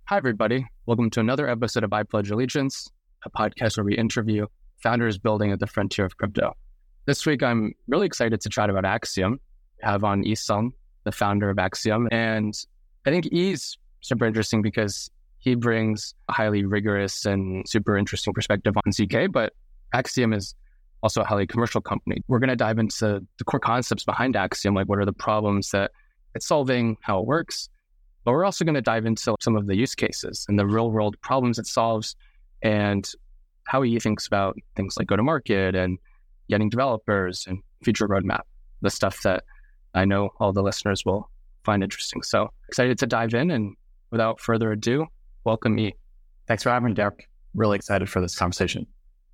Hi, everybody. Welcome to another episode of I Pledge Allegiance, a podcast where we interview founders building at the frontier of crypto. This week, I'm really excited to chat about Axiom. We have on Yi Sung, the founder of Axiom. And I think Yi's super interesting because he brings a highly rigorous and super interesting perspective on ZK, but Axiom is also a highly commercial company. We're going to dive into the core concepts behind Axiom, like what are the problems that it's solving, how it works. But we're also going to dive into some of the use cases and the real world problems it solves and how he thinks about things like go-to-market and getting developers and future roadmap, the stuff that I know all the listeners will find interesting. So excited to dive in, and without further ado, welcome Yi. Thanks for having me, Derek. Really excited for this conversation.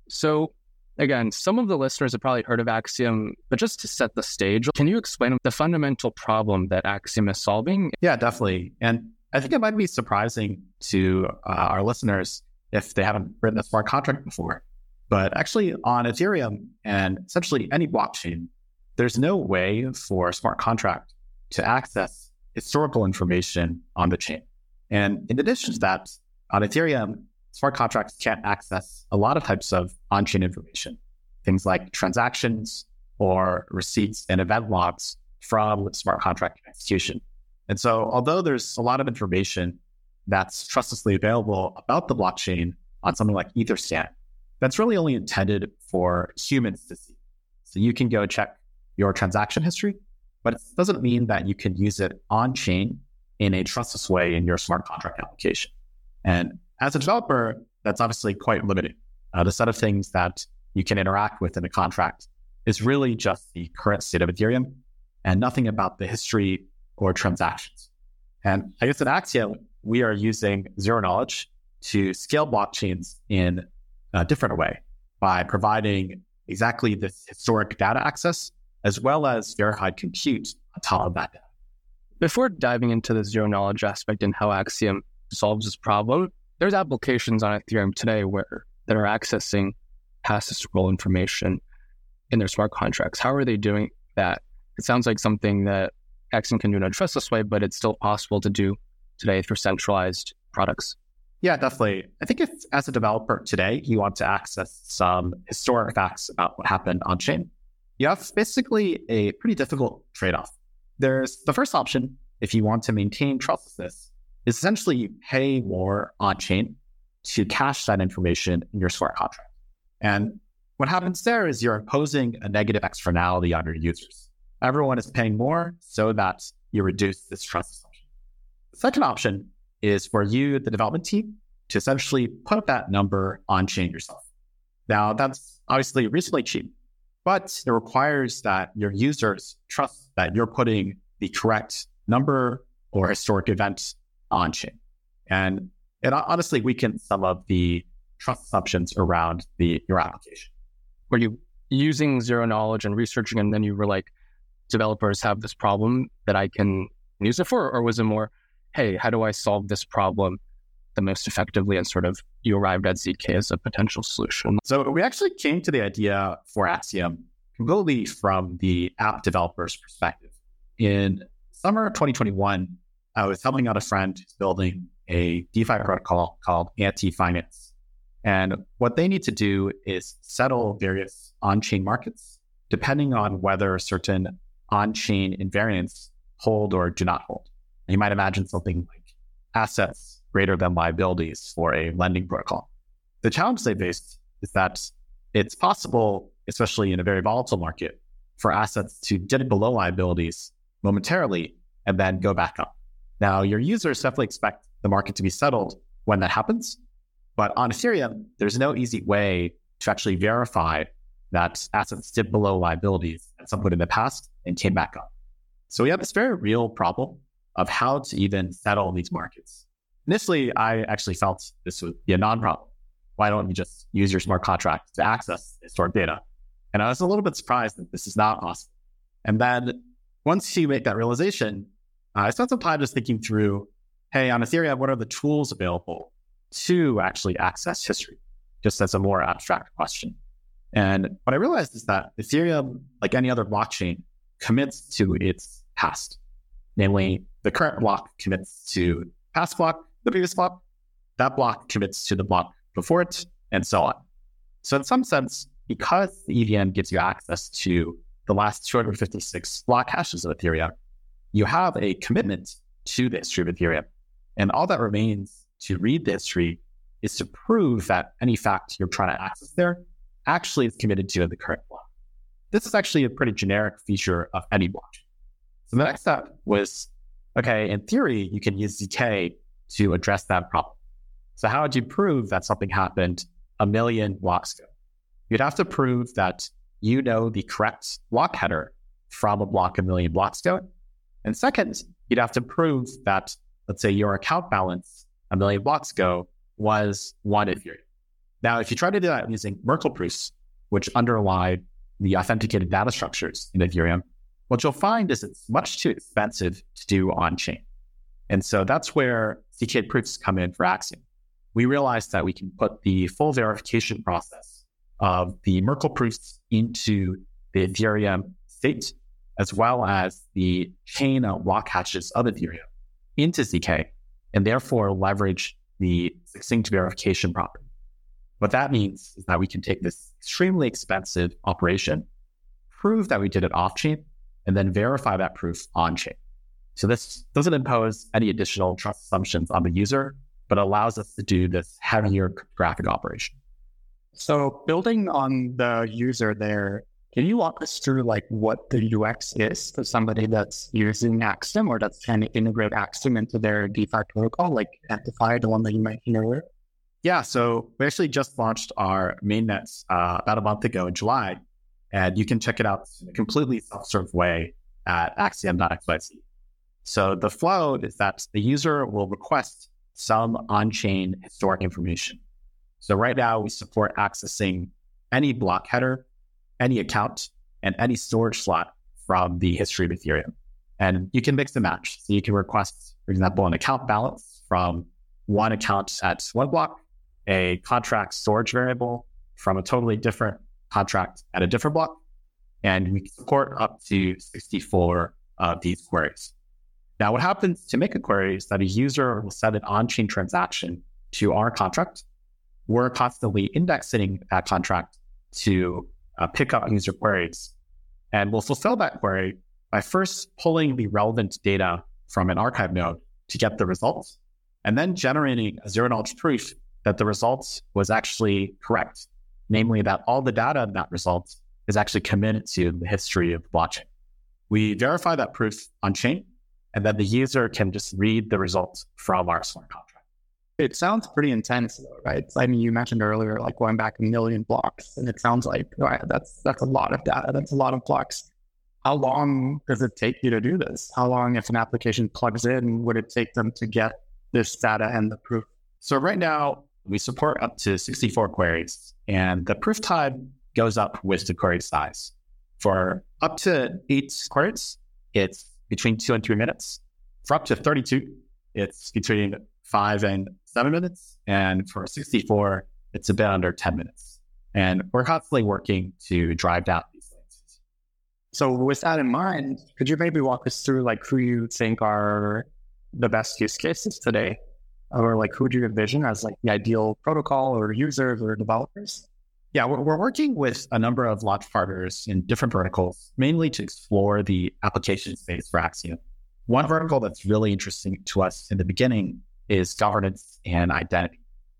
So again, some of the listeners have probably heard of Axiom, but just to set the stage, can you explain the fundamental problem that Axiom is solving? Yeah, definitely. And I think it might be surprising to our listeners if they haven't written a smart contract before. But actually on Ethereum and essentially any blockchain, there's no way for a smart contract to access historical information on the chain. And in addition to that, on Ethereum, smart contracts can't access a lot of types of on-chain information, things like transactions or receipts and event logs from smart contract execution. And so although there's a lot of information that's trustlessly available about the blockchain on something like Etherscan, that's really only intended for humans to see. So you can go check your transaction history, but it doesn't mean that you can use it on-chain in a trustless way in your smart contract application. And as a developer, that's obviously quite limiting. The set of things that you can interact with in a contract is really just the current state of Ethereum and nothing about the history or transactions. And I guess at Axiom, we are using zero knowledge to scale blockchains in a different way by providing exactly this historic data access as well as verified compute on top of that data. Before diving into the zero knowledge aspect and how Axiom solves this problem, there's applications on Ethereum today that are accessing past historical information in their smart contracts. How are they doing that? It sounds like something that Axiom can do in a trustless way, but it's still possible to do today through centralized products. Yeah, definitely. I think if as a developer today, you want to access some historic facts about what happened on chain, you have basically a pretty difficult trade-off. There's the first option, if you want to maintain trustlessness, is essentially you pay more on-chain to cache that information in your smart contract. And what happens there is you're imposing a negative externality on your users. Everyone is paying more so that you reduce this trust assumption. The second option is for you, the development team, to essentially put that number on-chain yourself. Now, that's obviously reasonably cheap, but it requires that your users trust that you're putting the correct number or historic event on-chain. And it honestly weakens some of the trust assumptions around your application. Were you using zero knowledge and researching, and then you were like, developers have this problem that I can use it for? Or was it more, hey, how do I solve this problem the most effectively, and sort of you arrived at ZK as a potential solution? So we actually came to the idea for Axiom completely from the app developer's perspective. In summer of 2021, I was helping out a friend who's building a DeFi protocol called Anti-Finance. And what they need to do is settle various on-chain markets, depending on whether certain on-chain invariants hold or do not hold. And you might imagine something like assets greater than liabilities for a lending protocol. The challenge they faced is that it's possible, especially in a very volatile market, for assets to dip below liabilities momentarily and then go back up. Now, your users definitely expect the market to be settled when that happens. But on Ethereum, there's no easy way to actually verify that assets dipped below liabilities at some point in the past and came back up. So we have this very real problem of how to even settle these markets. Initially, I actually felt this would be a non-problem. Why don't you just use your smart contract to access historic data? And I was a little bit surprised that this is not possible. And then once you make that realization, I spent some time just thinking through, hey, on Ethereum, what are the tools available to actually access history, just as a more abstract question. And what I realized is that Ethereum, like any other blockchain, commits to its past. Namely, the current block commits to past block, the previous block, that block commits to the block before it, and so on. So in some sense, because the EVM gives you access to the last 256 block hashes of Ethereum, you have a commitment to the history of Ethereum. And all that remains to read the history is to prove that any fact you're trying to access there actually is committed to in the current block. This is actually a pretty generic feature of any blockchain. So the next step was, okay, in theory, you can use ZK to address that problem. So how would you prove that something happened a million blocks ago? You'd have to prove that you know the correct block header from a block a million blocks ago. And second, you'd have to prove that, let's say, your account balance a million blocks ago was 1 Ethereum. Now, if you try to do that using Merkle proofs, which underlie the authenticated data structures in Ethereum, what you'll find is it's much too expensive to do on-chain. And so that's where ZK proofs come in for Axiom. We realized that we can put the full verification process of the Merkle proofs into the Ethereum state, as well as the chain of block hashes of Ethereum into ZK, and therefore leverage the succinct verification property. What that means is that we can take this extremely expensive operation, prove that we did it off-chain, and then verify that proof on-chain. So this doesn't impose any additional trust assumptions on the user, but allows us to do this heavier cryptographic operation. So building on the user there, can you walk us through like what the UX is for somebody that's using Axiom or that's trying to integrate Axiom into their DeFi protocol, like Amplify, the one that you mentioned earlier? Yeah, so we actually just launched our mainnet about a month ago in July, and you can check it out in a completely self-serve way at axiom.xyz. So the flow is that the user will request some on-chain historic information. So right now we support accessing any block header, any account, and any storage slot from the history of Ethereum. And you can mix and match. So you can request, for example, an account balance from one account at one block, a contract storage variable from a totally different contract at a different block. And we support up to 64 of these queries. Now, what happens to make a query is that a user will set an on-chain transaction to our contract. We're constantly indexing that contract to pick up user queries. And we'll fulfill that query by first pulling the relevant data from an archive node to get the results, and then generating a zero-knowledge proof that the result was actually correct, namely that all the data in that result is actually committed to the history of the blockchain. We verify that proof on-chain, and then the user can just read the results from our smart contract. It sounds pretty intense though, right? I mean, you mentioned earlier, like going back a million blocks, and it sounds like, right, that's a lot of data. That's a lot of blocks. How long does it take you to do this? How long, if an application plugs in, would it take them to get this data and the proof? So right now, we support up to 64 queries, and the proof time goes up with the query size. For up to 8 queries, it's between 2 and 3 minutes. For up to 32, it's between 5 and 7 minutes. And for 64, it's a bit under 10 minutes. And we're constantly working to drive down these latencies. So with that in mind, could you maybe walk us through like who you think are the best use cases today? Or like who do you envision as like the ideal protocol or users or developers? Yeah, we're working with a number of launch partners in different verticals, mainly to explore the application space for Axiom. One vertical that's really interesting to us in the beginning is governance and identity.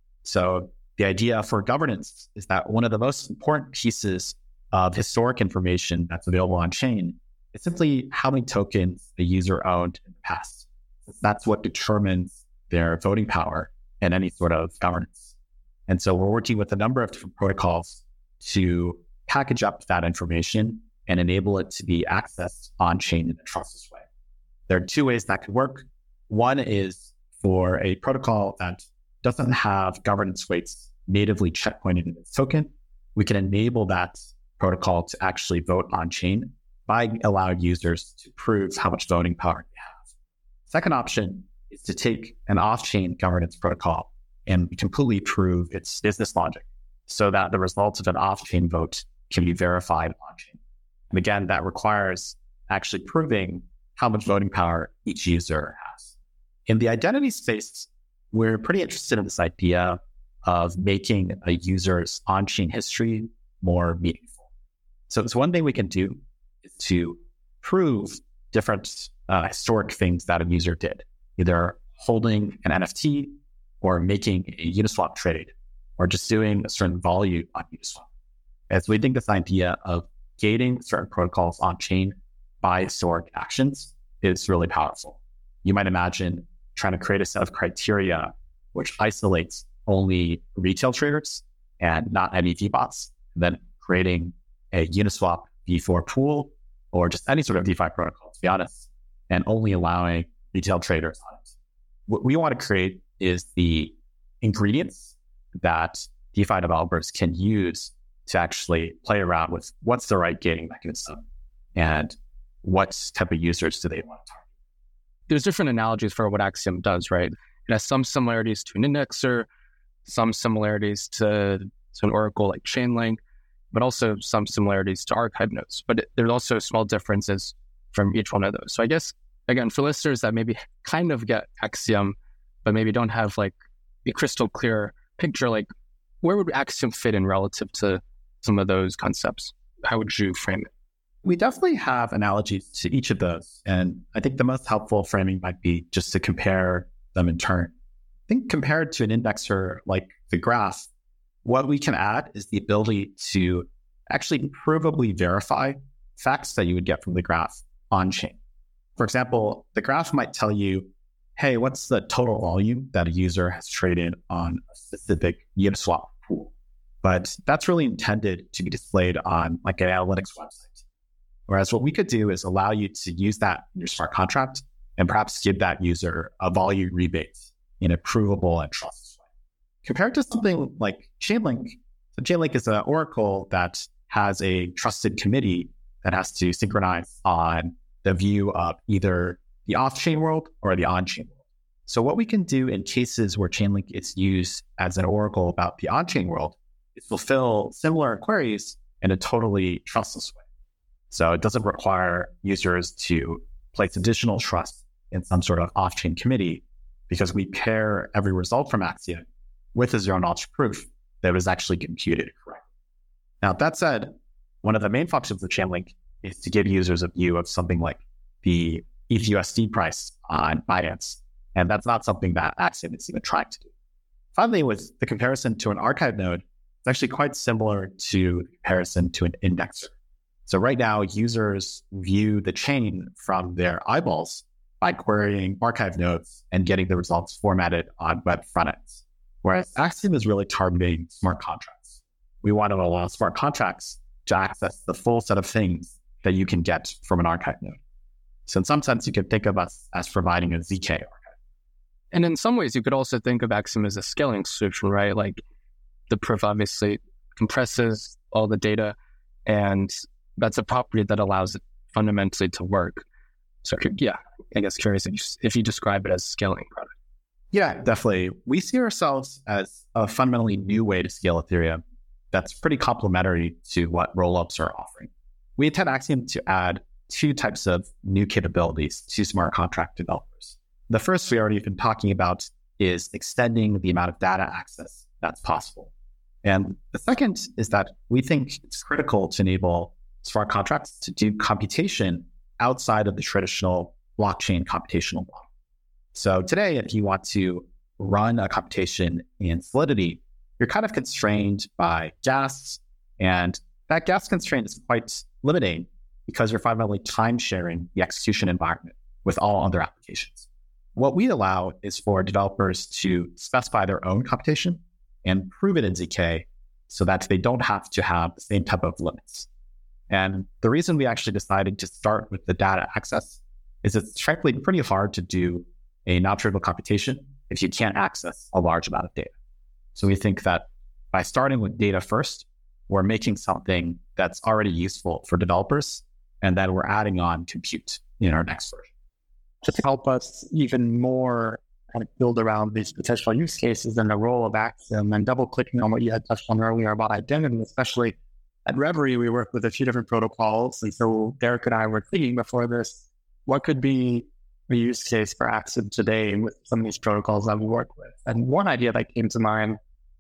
So the idea for governance is that one of the most important pieces of historic information that's available on chain is simply how many tokens the user owned in the past. That's what determines their voting power and any sort of governance. And so we're working with a number of different protocols to package up that information and enable it to be accessed on chain in a trustless way. There are 2 ways that could work. One is for a protocol that doesn't have governance weights natively checkpointed in its token. We can enable that protocol to actually vote on chain by allowing users to prove how much voting power they have. Second option is to take an off-chain governance protocol and completely prove its business logic so that the results of an off-chain vote can be verified on-chain. And again, that requires actually proving how much voting power each user has. In the identity space, we're pretty interested in this idea of making a user's on-chain history more meaningful. So one thing we can do is to prove different historic things that a user did, either holding an NFT or making a Uniswap trade or just doing a certain volume on Uniswap. As we think this idea of gating certain protocols on chain by historic actions is really powerful. You might imagine trying to create a set of criteria which isolates only retail traders and not any VBots, and then creating a Uniswap V4 pool or just any sort of DeFi protocol, to be honest, and only allowing retail traders on it. What we want to create is the ingredients that DeFi developers can use to actually play around with what's the right gating mechanism and what type of users do they want to target. There's different analogies for what Axiom does, right? It has some similarities to an indexer, some similarities to an oracle like Chainlink, but also some similarities to archive nodes. But there's also small differences from each one of those. So I guess, again, for listeners that maybe kind of get Axiom, but maybe don't have like a crystal clear picture, like where would Axiom fit in relative to some of those concepts? How would you frame it? We definitely have analogies to each of those. And I think the most helpful framing might be just to compare them in turn. I think compared to an indexer like the graph, what we can add is the ability to actually provably verify facts that you would get from the graph on chain. For example, the graph might tell you, hey, what's the total volume that a user has traded on a specific Uniswap pool? But that's really intended to be displayed on like an analytics website. Whereas what we could do is allow you to use that in your smart contract and perhaps give that user a volume rebate in a provable and trustless way. Compared to something like Chainlink, so Chainlink is an oracle that has a trusted committee that has to synchronize on the view of either the off-chain world or the on-chain world. So what we can do in cases where Chainlink is used as an oracle about the on-chain world is fulfill similar queries in a totally trustless way. So it doesn't require users to place additional trust in some sort of off-chain committee because we pair every result from Axiom with a zero-knowledge proof that was actually computed correctly. Now, that said, one of the main functions of Chainlink is to give users a view of something like the ETHUSD price on Binance. And that's not something that Axiom is even trying to do. Finally, with the comparison to an archive node, it's actually quite similar to the comparison to an indexer. So right now, users view the chain from their eyeballs by querying archive nodes and getting the results formatted on web frontends. Whereas Axiom is really targeting smart contracts. We want to allow smart contracts to access the full set of things that you can get from an archive node. So in some sense, you could think of us as providing a ZK archive. And in some ways, you could also think of Axiom as a scaling solution, right? Like the proof obviously compresses all the data, and that's a property that allows it fundamentally to work. So yeah, I guess curious if you describe it as a scaling product. Yeah, definitely. We see ourselves as a fundamentally new way to scale Ethereum that's pretty complementary to what rollups are offering. We intend Axiom to add two types of new capabilities to smart contract developers. The first we already been talking about is extending the amount of data access that's possible. And the second is that we think it's critical to enable smart contracts to do computation outside of the traditional blockchain computational model. So today, if you want to run a computation in Solidity, you're kind of constrained by gas, and that gas constraint is quite limiting because you're fundamentally time sharing the execution environment with all other applications. What we allow is for developers to specify their own computation and prove it in ZK so that they don't have to have the same type of limits. And the reason we actually decided to start with the data access is it's frankly pretty hard to do a non-trivial computation if you can't access a large amount of data. So we think that by starting with data first, we're making something that's already useful for developers, and then we're adding on compute in our next version. To help us even more kind of build around these potential use cases and the role of Axiom, and double clicking on what you had touched on earlier about identity, especially at Reverie, we work with a few different protocols. And so Derek and I were thinking before this, what could be a use case for Axiom today with some of these protocols that we work with. And one idea that came to mind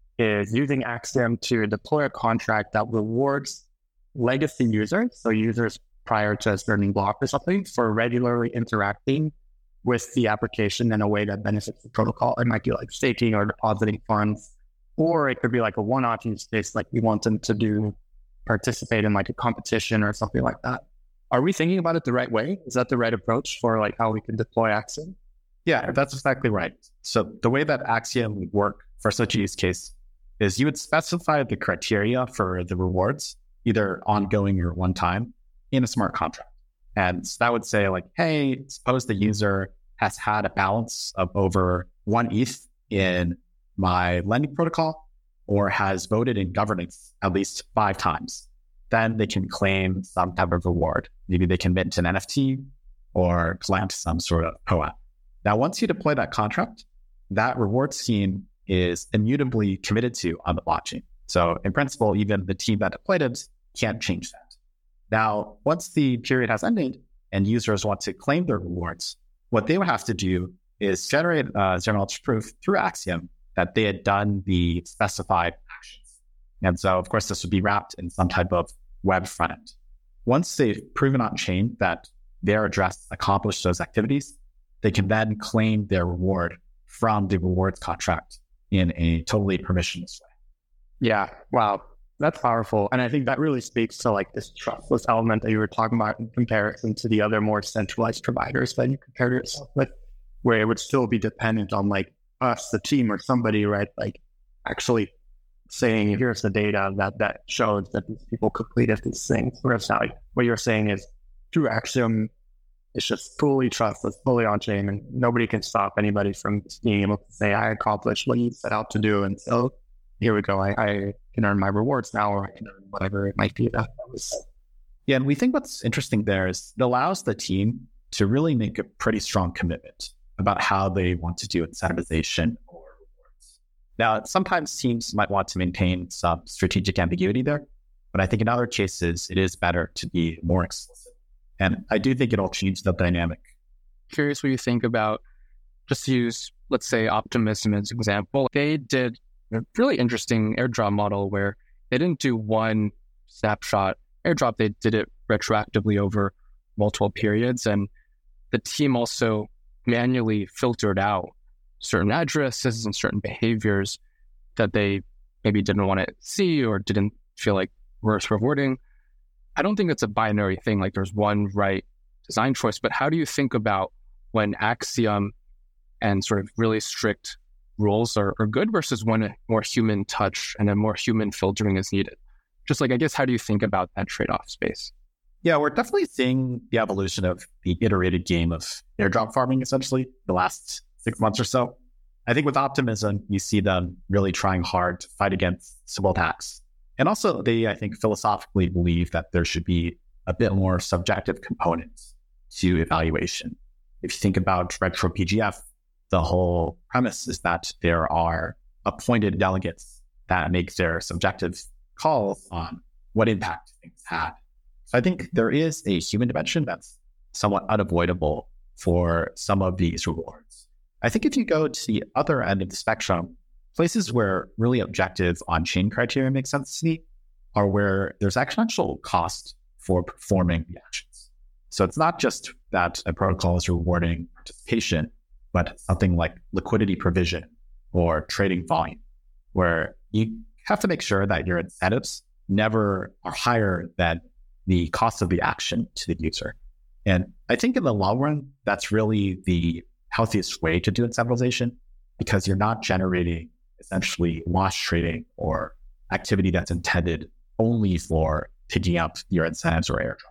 is using Axiom to deploy a contract that rewards legacy users, so users prior to a certain block or something, for regularly interacting with the application in a way that benefits the protocol. It might be like staking or depositing funds, or it could be like a one-off use case, like we want them to participate in like a competition or something like that. Are we thinking about it the right way? Is that the right approach for like how we can deploy Axiom? Yeah, that's exactly right. So the way that Axiom would work for such a use case is you would specify the criteria for the rewards, either ongoing or one time, in a smart contract. And so that would say like, hey, suppose the user has had a balance of over 1 ETH in my lending protocol or has voted in governance at least 5 times. Then they can claim some type of reward. Maybe they can mint an NFT or plant some sort of POAP. Now, once you deploy that contract, that reward scheme is immutably committed to on the blockchain. So in principle, even the team that deployed it can't change that. Now, once the period has ended and users want to claim their rewards, what they would have to do is generate a zero-knowledge proof through Axiom that they had done the specified actions. And so, of course, this would be wrapped in some type of web front end. Once they've proven on chain that their address accomplished those activities, they can then claim their reward from the rewards contract in a totally permissionless way. Yeah. Wow. That's powerful. And I think that really speaks to like this trustless element that you were talking about in comparison to the other more centralized providers that you compared yourself with, where it would still be dependent on like us, the team or somebody, right? Like actually saying, here's the data that shows that these people completed these things. Whereas now, like, what you're saying is through Axiom, it's just fully trustless, fully on chain, and nobody can stop anybody from being able to say, I accomplished what you set out to do. And so here we go. I can earn my rewards now, or I can earn whatever it might be that was. Yeah. And we think what's interesting there is it allows the team to really make a pretty strong commitment about how they want to do incentivization or rewards. Now, sometimes teams might want to maintain some strategic ambiguity there, but I think in other cases, it is better to be more explicit. And I do think it'll change the dynamic. Curious what you think about, just to use, let's say, Optimism as an example. They did a really interesting airdrop model where they didn't do one snapshot airdrop. They did it retroactively over multiple periods. And the team also manually filtered out certain addresses and certain behaviors that they maybe didn't want to see or didn't feel like were rewarding. I don't think it's a binary thing, like there's one right design choice, but how do you think about when Axiom and sort of really strict rules are good versus when a more human touch and a more human filtering is needed? Just like, I guess, how do you think about that trade-off space? Yeah, we're definitely seeing the evolution of the iterated game of airdrop farming, essentially, the last 6 months or so. I think with Optimism, you see them really trying hard to fight against Sybil attacks. And also, they, I think, philosophically believe that there should be a bit more subjective components to evaluation. If you think about retro PGF, the whole premise is that there are appointed delegates that make their subjective calls on what impact things had. So I think there is a human dimension that's somewhat unavoidable for some of these rewards. I think if you go to the other end of the spectrum, places where really objective on-chain criteria make sense to me are where there's actual cost for performing the actions. So it's not just that a protocol is rewarding participation, but something like liquidity provision or trading volume, where you have to make sure that your incentives never are higher than the cost of the action to the user. And I think in the long run, that's really the healthiest way to do incentivization, because you're not generating essentially wash trading or activity that's intended only for picking up your incentives or airdrop.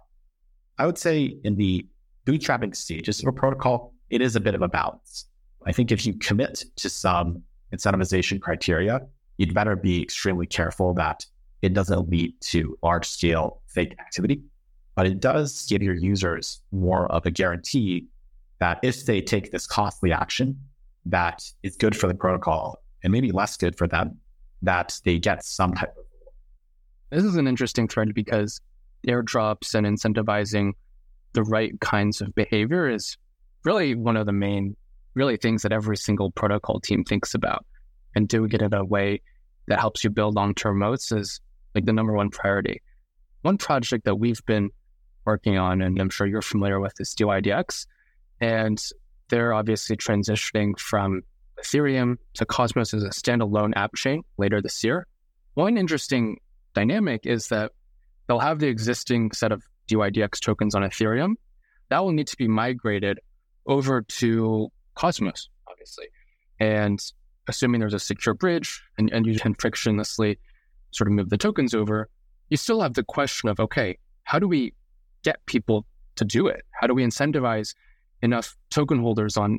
I would say in the bootstrapping stages of a protocol, it is a bit of a balance. I think if you commit to some incentivization criteria, you'd better be extremely careful that it doesn't lead to large-scale fake activity, but it does give your users more of a guarantee that if they take this costly action that is good for the protocol and maybe less good for them, that they get some type of reward. This is an interesting thread because airdrops and incentivizing the right kinds of behavior is really one of the main things that every single protocol team thinks about. And doing it in a way that helps you build long-term moats is like the number one priority. One project that we've been working on, and I'm sure you're familiar with, is DYDX. And they're obviously transitioning from Ethereum to Cosmos as a standalone app chain later this year. One interesting dynamic is that they'll have the existing set of DYDX tokens on Ethereum. That will need to be migrated over to Cosmos, obviously. And assuming there's a secure bridge and you can frictionlessly sort of move the tokens over, you still have the question of, okay, how do we get people to do it? How do we incentivize enough token holders of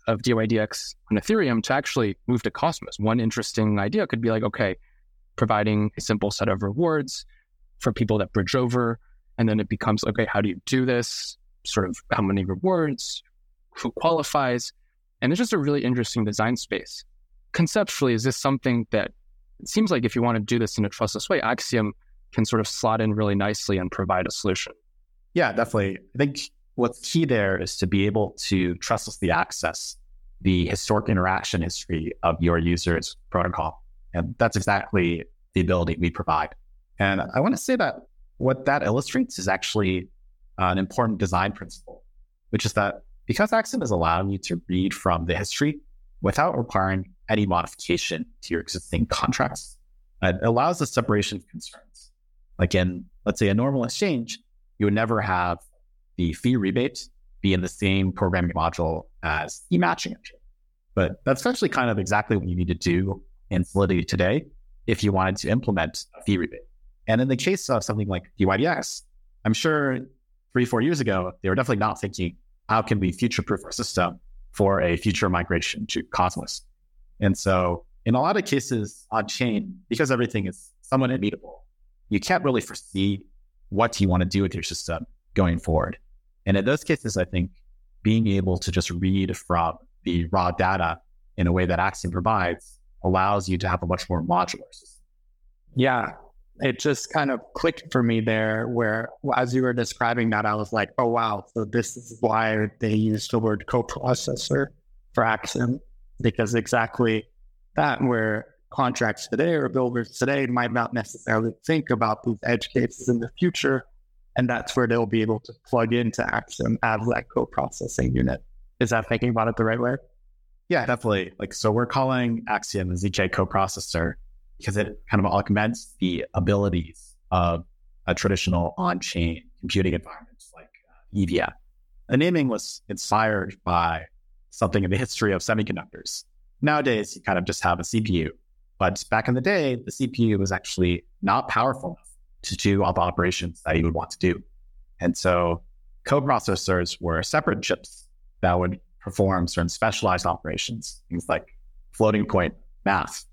DYDX on Ethereum to actually move to Cosmos? One interesting idea could be like, okay, providing a simple set of rewards for people that bridge over. And then it becomes, okay, how do you do this? Sort of how many rewards, who qualifies? And it's just a really interesting design space. Conceptually, is this something that it seems like if you want to do this in a trustless way, Axiom can sort of slot in really nicely and provide a solution? Yeah, definitely. I think what's key there is to be able to trustlessly access the historic interaction history of your user's protocol. And that's exactly the ability we provide. And I want to say that what that illustrates is actually an important design principle, which is that because Axiom is allowing you to read from the history without requiring any modification to your existing contracts, it allows the separation of concerns. Like in, let's say, a normal exchange, you would never have the fee rebate be in the same programming module as the matching engine. But that's actually kind of exactly what you need to do in Solidity today if you wanted to implement a fee rebate. And in the case of something like DYDX, I'm sure 3-4 years ago, they were definitely not thinking, how can we future-proof our system for a future migration to Cosmos? And so in a lot of cases on chain, because everything is somewhat immutable, you can't really foresee what you want to do with your system going forward. And in those cases, I think being able to just read from the raw data in a way that Axiom provides allows you to have a much more modular system. Yeah, it just kind of clicked for me there where as you were describing that, I was like, oh, wow. So this is why they use the word coprocessor for Axiom, because exactly that where contracts today or builders today might not necessarily think about these edge cases in the future. And that's where they'll be able to plug into Axiom as that co-processing unit. Is that thinking about it the right way? Yeah, definitely. So we're calling Axiom a ZK coprocessor because it kind of augments the abilities of a traditional on-chain computing environment like EVM. The naming was inspired by something in the history of semiconductors. Nowadays, you kind of just have a CPU. But back in the day, the CPU was actually not powerful enough to do all the operations that you would want to do. And so coprocessors were separate chips that would perform certain specialized operations, things like floating point math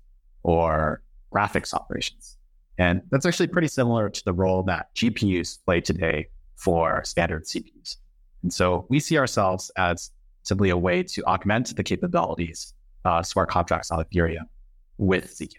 or graphics operations. And that's actually pretty similar to the role that GPUs play today for standard CPUs. And so we see ourselves as simply a way to augment the capabilities of smart contracts on Ethereum with ZK.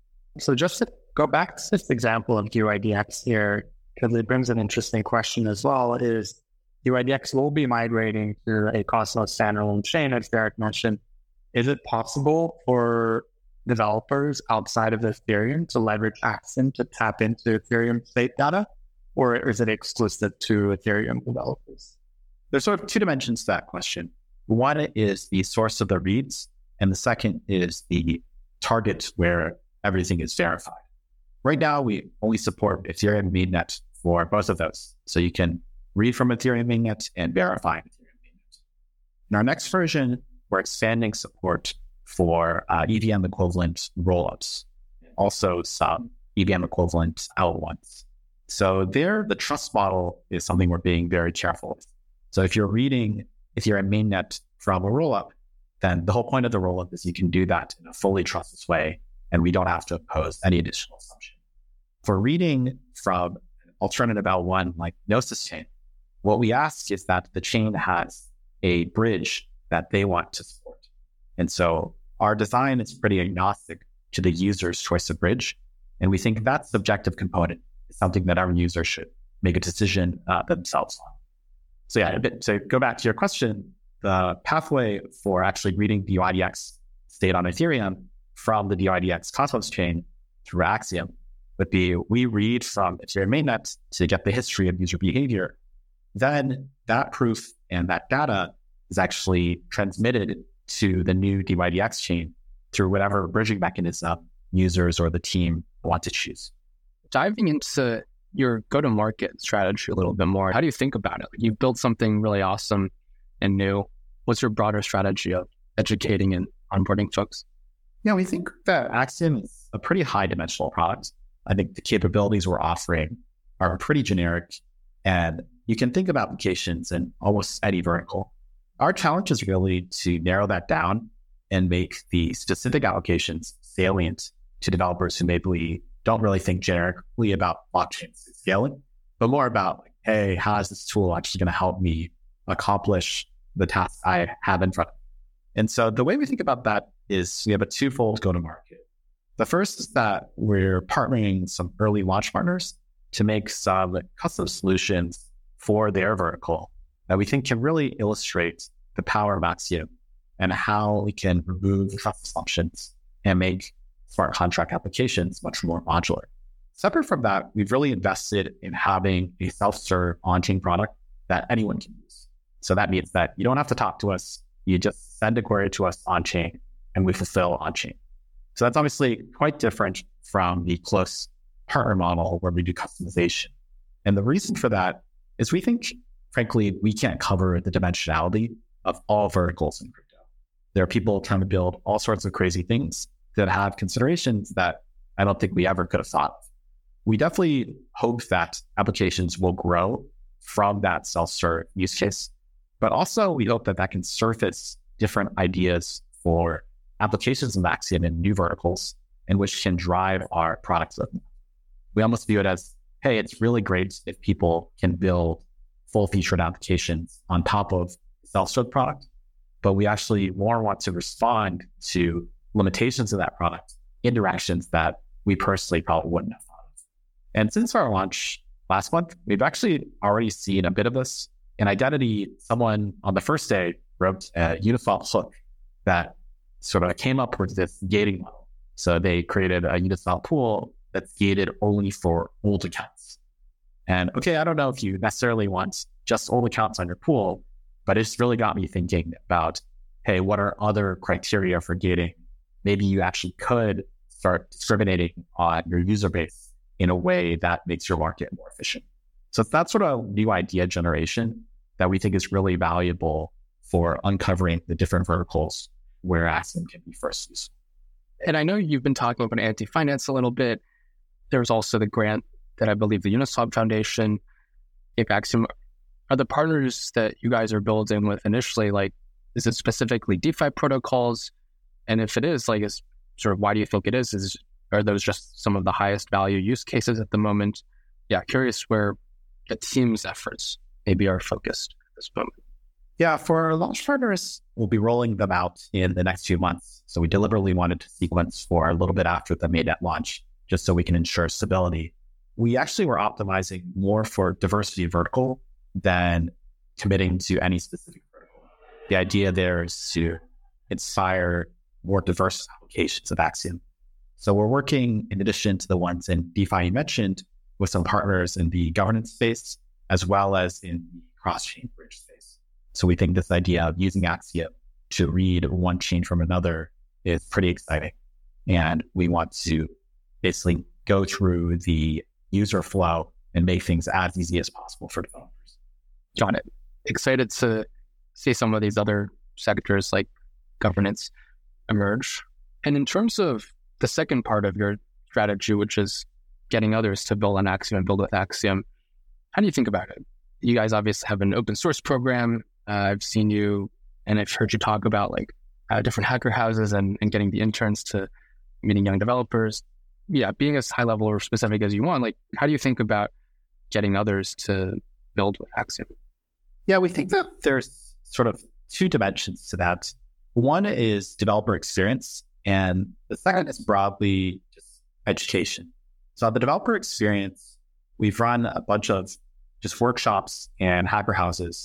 So just to go back to this example of DYDX here, because it brings an interesting question as well, is DYDX will be migrating to a Cosmos standalone chain, as Derek mentioned. Is it possible for developers outside of Ethereum to leverage Axiom to tap into Ethereum state data, or is it exclusive to Ethereum developers? There's sort of two dimensions to that question. One is the source of the reads, and the second is the target where everything is verified. Right now, we only support Ethereum mainnet for both of those. So you can read from Ethereum mainnet and verify Ethereum mainnet. In our next version, we're expanding support for EVM equivalent rollups, also some EVM equivalent L1s. So there, the trust model is something we're being very careful with. So if you're reading Ethereum mainnet from a rollup, then the whole point of the rollup is you can do that in a fully trustless way, and we don't have to impose any additional assumption. For reading from an alternative L1 like Gnosis Chain, what we ask is that the chain has a bridge that they want to support. And so our design is pretty agnostic to the user's choice of bridge. And we think that subjective component is something that our users should make a decision themselves on. So yeah, to go back to your question, the pathway for actually reading the UIDX state on Ethereum from the UIDX Cosmos chain through Axiom would be we read from Ethereum mainnet to get the history of user behavior. Then that proof and that data is actually transmitted to the new DYDX chain through whatever bridging mechanism users or the team want to choose. Diving into your go-to-market strategy a little bit more, how do you think about it? You've built something really awesome and new. What's your broader strategy of educating and onboarding folks? Yeah, we think that Axiom is a pretty high-dimensional product. I think the capabilities we're offering are pretty generic, and you can think of applications in almost any vertical. Our challenge is really to narrow that down and make the specific applications salient to developers who maybe don't really think generically about blockchain scaling, but more about, like, hey, how is this tool actually going to help me accomplish the tasks I have in front of me? And so the way we think about that is we have a twofold go-to-market. The first is that we're partnering some early launch partners to make some custom solutions for their vertical that we think can really illustrate the power of Axiom and how we can remove trust assumptions and make smart contract applications much more modular. Separate from that, we've really invested in having a self-serve on-chain product that anyone can use. So that means that you don't have to talk to us. You just send a query to us on-chain and we fulfill on-chain. So that's obviously quite different from the close partner model where we do customization. And the reason for that is we think, frankly, we can't cover the dimensionality of all verticals in crypto. There are people trying to build all sorts of crazy things that have considerations that I don't think we ever could have thought of. We definitely hope that applications will grow from that self-serve use case, but also we hope that that can surface different ideas for applications of Axiom in new verticals and which can drive our products. We almost view it as, hey, it's really great if people can build full-featured applications on top of the self-serve product, but we actually more want to respond to limitations of that product, interactions that we personally probably wouldn't have thought of. And since our launch last month, we've actually already seen a bit of this. In Identity, someone on the first day wrote a Uniswap hook that sort of came up with this gating model. So they created a Uniswap pool that's gated only for old accounts. And okay, I don't know if you necessarily want just old accounts on your pool, but it's really got me thinking about, hey, what are other criteria for gating? Maybe you actually could start discriminating on your user base in a way that makes your market more efficient. So it's that sort of new idea generation that we think is really valuable for uncovering the different verticals where Axiom can be first used. And I know you've been talking about anti-finance a little bit. There's also the grant that I believe the Uniswap Foundation gave Axiom. Are the partners that you guys are building with initially, like, is it specifically DeFi protocols? And if it is, like, is sort of why do you think it is? Are those just some of the highest value use cases at the moment? Yeah, curious where the team's efforts maybe are focused at this moment. Yeah, for our launch partners, we'll be rolling them out in the next few months. So we deliberately wanted to sequence for a little bit after the mainnet launch, just so we can ensure stability. We actually were optimizing more for diversity of vertical than committing to any specific vertical. The idea there is to inspire more diverse applications of Axiom. So we're working, in addition to the ones in DeFi you mentioned, with some partners in the governance space, as well as in the cross-chain bridge space. So we think this idea of using Axiom to read one chain from another is pretty exciting. And we want to basically go through the user flow and make things as easy as possible for developers. Got it. Excited to see some of these other sectors like governance emerge. And in terms of the second part of your strategy, which is getting others to build on Axiom and build with Axiom, how do you think about it? You guys obviously have an open source program. I've seen you and I've heard you talk about like different hacker houses and getting the interns to meeting young developers. Yeah, being as high level or specific as you want, like how do you think about getting others to build with Axiom? Yeah, we think that there's sort of two dimensions to that. One is developer experience, and the second is broadly just education. So on the developer experience, we've run a bunch of just workshops and hacker houses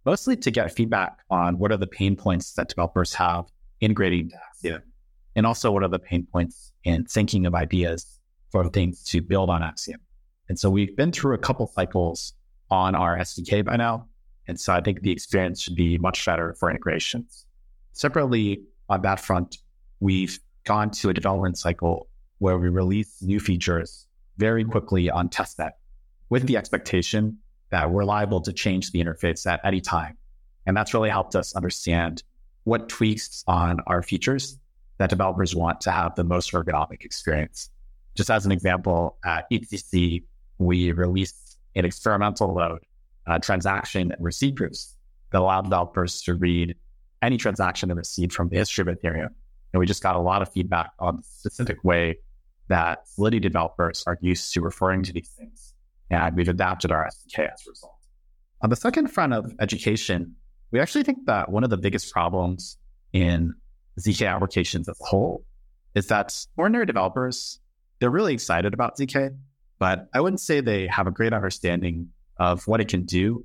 mostly to get feedback on what are the pain points that developers have integrating to Axiom, and also what are the pain points in thinking of ideas for things to build on Axiom. And so we've been through a couple cycles on our SDK by now. And so I think the experience should be much better for integrations. Separately, on that front, we've gone to a development cycle where we release new features very quickly on testnet with the expectation that we're liable to change the interface at any time. And that's really helped us understand what tweaks on our features that developers want to have the most ergonomic experience. Just as an example, at EthCC, we released an experimental load transaction and receipt proofs that allow developers to read any transaction they received from the history of Ethereum. And we just got a lot of feedback on the specific way that Solidity developers are used to referring to these things. And we've adapted our SDK as a result. On the second front of education, we actually think that one of the biggest problems in ZK applications as a whole is that ordinary developers, they're really excited about ZK, but I wouldn't say they have a great understanding of what it can do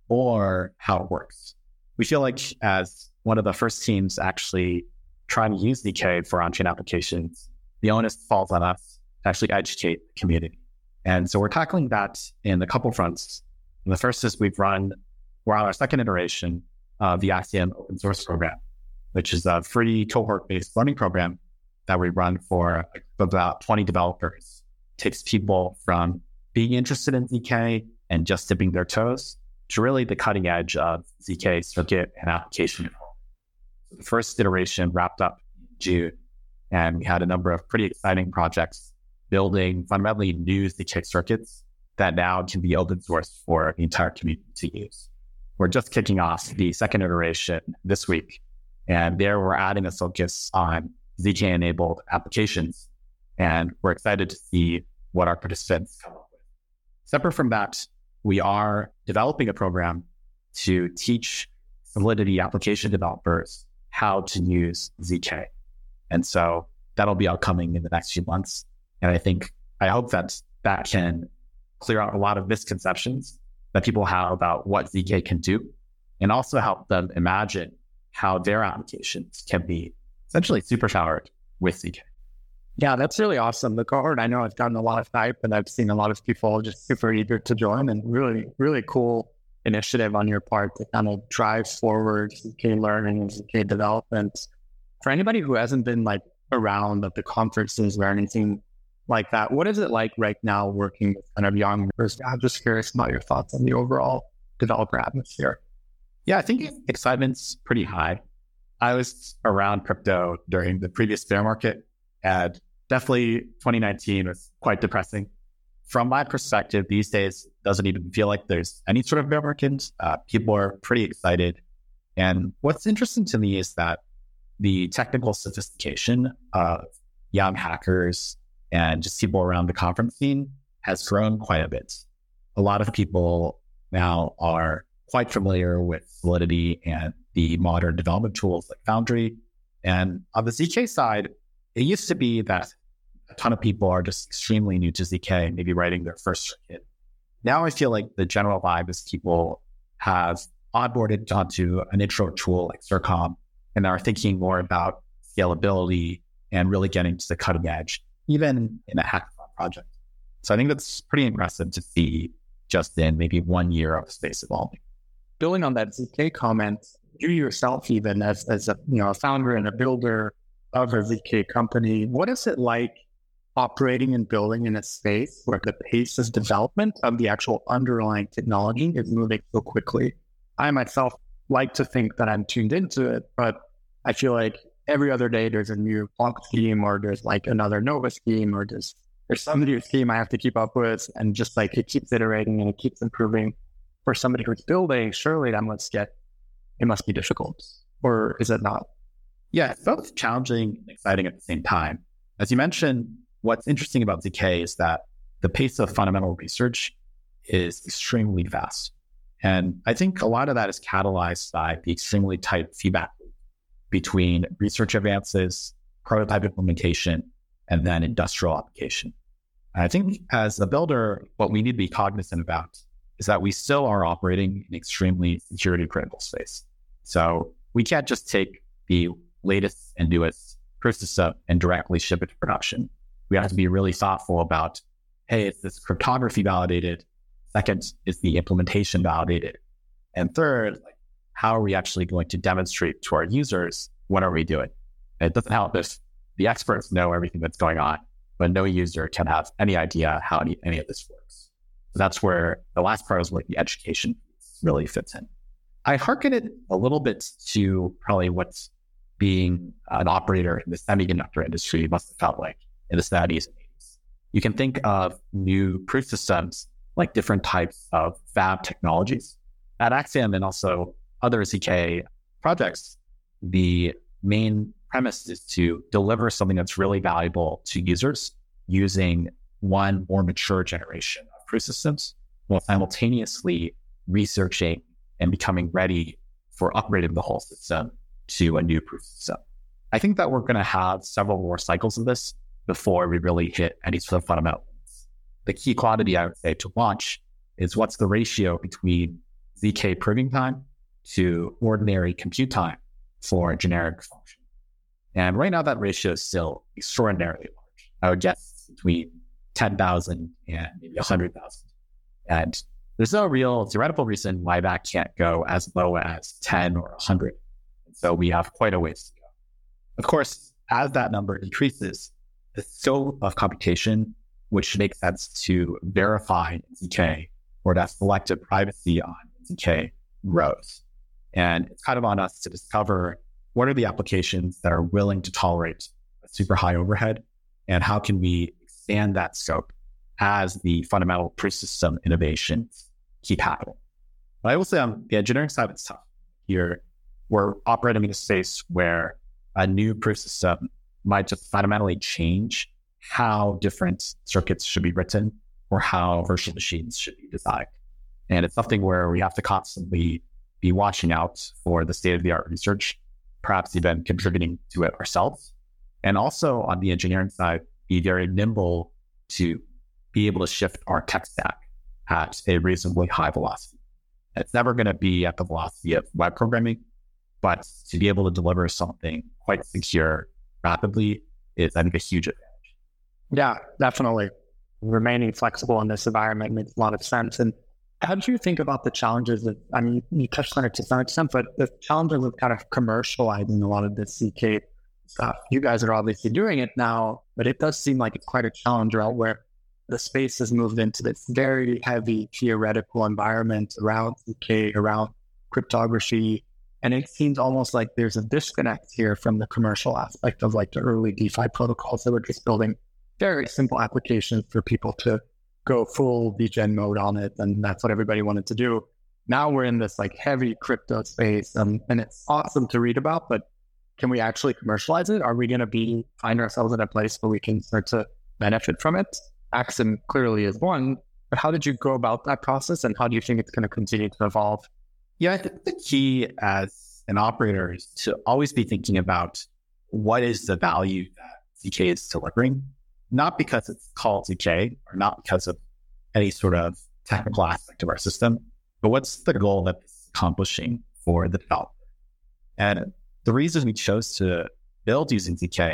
or how it works. We feel like as one of the first teams actually trying to use ZK for on-chain applications, the onus falls on us to actually educate the community. And so we're tackling that in a couple fronts. And the first is we're on our second iteration of the Axiom open source program, which is a free cohort-based learning program that we run for about 20 developers. It takes people from being interested in ZK and just dipping their toes to really the cutting edge of ZK circuit and application development. So the first iteration wrapped up in June, and we had a number of pretty exciting projects building fundamentally new ZK circuits that now can be open source for the entire community to use. We're just kicking off the second iteration this week, and there we're adding a focus on ZK-enabled applications, and we're excited to see what our participants come up with. Separate from that, we are developing a program to teach Solidity application developers how to use ZK. And so that'll be upcoming in the next few months. And I hope that can clear out a lot of misconceptions that people have about what ZK can do, and also help them imagine how their applications can be essentially superpowered with ZK. Yeah, that's really awesome. The cohort, I know, has gotten a lot of hype, and I've seen a lot of people just super eager to join, and really, really cool initiative on your part to kind of drive forward ZK learning and ZK development. For anybody who hasn't been around at the conferences or anything like that, what is it like right now working with kind of young members? I'm just curious about your thoughts on the overall developer atmosphere. Yeah, I think excitement's pretty high. I was around crypto during the previous bear market, and definitely 2019 was quite depressing. From my perspective, these days, it doesn't even feel like there's any sort of bear market. People are pretty excited. And what's interesting to me is that the technical sophistication of young hackers and just people around the conference scene has grown quite a bit. A lot of people now are quite familiar with Solidity and the modern development tools like Foundry. And on the ZK side, it used to be that a ton of people are just extremely new to ZK, maybe writing their first circuit. Now I feel like the general vibe is people have onboarded onto an intro tool like Zircon and are thinking more about scalability and really getting to the cutting edge, even in a hackathon project. So I think that's pretty impressive to see just in maybe 1 year of space evolving. Building on that ZK comment, you yourself, even as a founder and a builder of a ZK company, what is it like operating and building in a space where the pace of development of the actual underlying technology is moving so quickly? I myself like to think that I'm tuned into it, but I feel like every other day there's a new block scheme, or there's another Nova scheme, or there's some new scheme I have to keep up with, and just it keeps iterating and it keeps improving. For somebody who's building, surely it must be difficult, or is it not? Yeah, it's both challenging and exciting at the same time. As you mentioned, what's interesting about ZK is that the pace of fundamental research is extremely fast. And I think a lot of that is catalyzed by the extremely tight feedback loop between research advances, prototype implementation, and then industrial application. And I think as a builder, what we need to be cognizant about is that we still are operating in extremely security critical space. So we can't just take the latest and newest proof system and directly ship it to production. We have to be really thoughtful about, hey, is this cryptography validated? Second, is the implementation validated? And third, like, how are we actually going to demonstrate to our users what are we doing? It doesn't help if the experts know everything that's going on, but no user can have any idea how any of this works. So that's where the last part is where the education really fits in. I hearken it a little bit to probably what's being an operator in the semiconductor industry must have felt like in the 70s and 80s. You can think of new proof systems like different types of fab technologies. At Axiom and also other ZK projects, the main premise is to deliver something that's really valuable to users using one more mature generation of proof systems while simultaneously researching and becoming ready for upgrading the whole system to a new proof system. I think that we're going to have several more cycles of this before we really hit any sort of fundamental limits. The key quantity, I would say, to watch is what's the ratio between ZK proving time to ordinary compute time for a generic function. And right now, that ratio is still extraordinarily large. I would guess between 10,000 and maybe 100,000. And there's no real theoretical reason why that can't go as low as 10 or 100. And so we have quite a ways to go. Of course, as that number decreases, the scope of computation, which makes sense to verify ZK or to have selective privacy on ZK, grows. And it's kind of on us to discover what are the applications that are willing to tolerate a super high overhead, and how can we expand that scope as the fundamental proof system innovations keep happening. But I will say on the engineering side, it's tough. Here, we're operating in a space where a new proof system might just fundamentally change how different circuits should be written or how virtual machines should be designed. And it's something where we have to constantly be watching out for the state-of-the-art research, perhaps even contributing to it ourselves. And also on the engineering side, be very nimble to be able to shift our tech stack at a reasonably high velocity. It's never going to be at the velocity of web programming, but to be able to deliver something quite secure rapidly is, I think, a huge advantage. Yeah, definitely. Remaining flexible in this environment makes a lot of sense. And how do you think about the challenges of, I mean, you touched on it to some extent, but the challenges of kind of commercializing a lot of this ZK stuff? You guys are obviously doing it now, but it does seem like it's quite a challenge, right? Where the space has moved into this very heavy theoretical environment around ZK, around cryptography. And it seems almost like there's a disconnect here from the commercial aspect of like the early DeFi protocols that were just building very simple applications for people to go full degen mode on it. And that's what everybody wanted to do. Now we're in this like heavy crypto space, and it's awesome to read about, but can we actually commercialize it? Are we going to find ourselves in a place where we can start to benefit from it? Axiom clearly is one, but how did you go about that process, and how do you think it's going to continue to evolve? Yeah, I think the key as an operator is to always be thinking about what is the value that ZK is delivering, not because it's called ZK or not because of any sort of technical aspect of our system, but what's the goal that it's accomplishing for the developer. And the reason we chose to build using ZK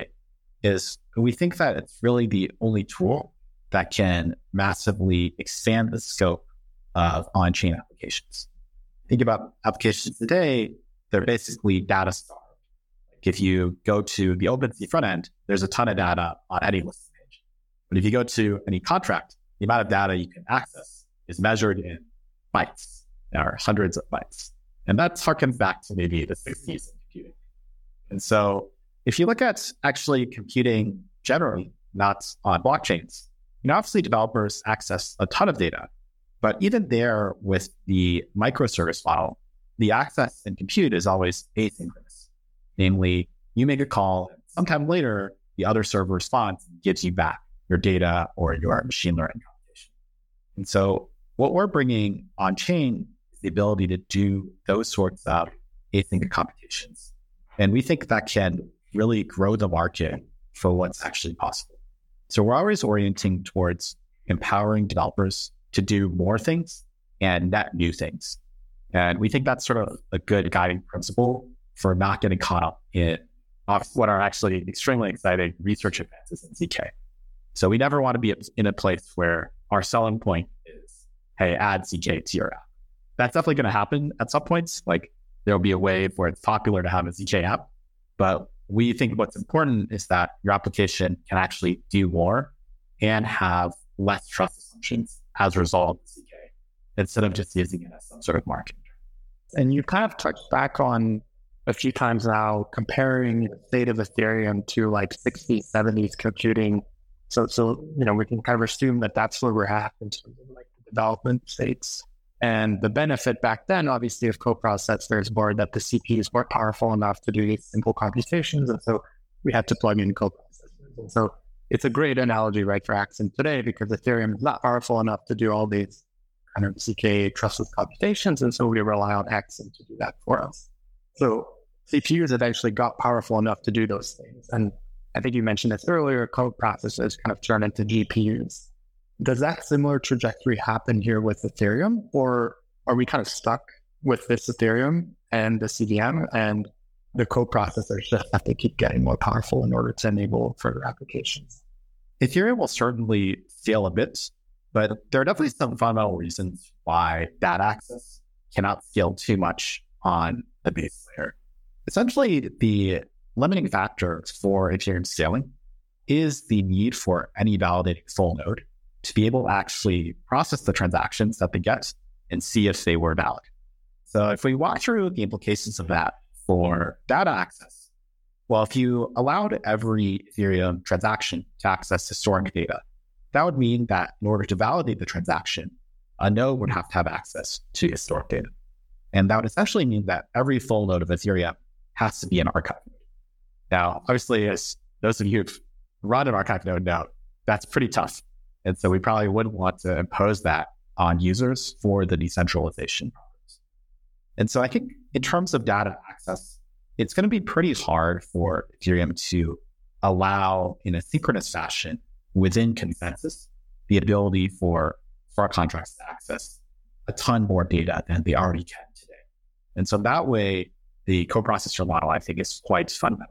is we think that it's really the only tool that can massively expand the scope of on-chain applications. Think about applications today, they're basically data starved. Like if you go to the OpenSea front end, there's a ton of data on any listing page. But if you go to any contract, the amount of data you can access is measured in bytes, or hundreds of bytes. And that harkens back to maybe the 60s in computing. And so if you look at actually computing generally, not on blockchains, obviously developers access a ton of data, but even there with the microservice model, the access and compute is always asynchronous. Namely, you make a call, sometime later, the other server responds and gives you back your data or your machine learning computation. And so what we're bringing on chain is the ability to do those sorts of async computations. And we think that can really grow the market for what's actually possible. So we're always orienting towards empowering developers to do more things and net new things. And we think that's sort of a good guiding principle for not getting caught up in what are actually extremely exciting research advances in ZK. So we never want to be in a place where our selling point is, hey, add ZK to your app. That's definitely going to happen at some points. Like there'll be a wave where it's popular to have a ZK app. But we think what's important is that your application can actually do more and have less trust assumptions as a result of ZK, instead of just using it as some sort of marketing. And you've kind of touched back on a few times now, comparing the state of Ethereum to like 60s, 70s computing. So we can kind of assume that that's where we're at in terms of like the development states. And the benefit back then, obviously, of coprocessors were that the CPUs weren't powerful enough to do these simple computations. And so we had to plug in coprocessors. And so it's a great analogy, right, for Axiom today, because Ethereum is not powerful enough to do all these kind of ZK trustless computations. And so we rely on Axiom to do that for us. So CPUs eventually got powerful enough to do those things. And I think you mentioned this earlier, coprocessors kind of turn into GPUs. Does that similar trajectory happen here with Ethereum, or are we kind of stuck with this Ethereum and the CDM, and the coprocessors just have to keep getting more powerful in order to enable further applications? Ethereum will certainly scale a bit, but there are definitely some fundamental reasons why data access cannot scale too much on the base layer. Essentially, the limiting factor for Ethereum scaling is the need for any validating full node to be able to actually process the transactions that they get and see if they were valid. So if we walk through the implications of that for data access, well, if you allowed every Ethereum transaction to access historic data, that would mean that in order to validate the transaction, a node would have to have access to historic data. And that would essentially mean that every full node of Ethereum has to be an archive node. Now, obviously, as those of you who've run an archive node know, that's pretty tough. And so we probably wouldn't want to impose that on users for the decentralization problems. And so I think in terms of data access, it's going to be pretty hard for Ethereum to allow in a synchronous fashion within consensus the ability for smart contracts to access a ton more data than they already can today. And so that way, the coprocessor model, I think, is quite fundamental.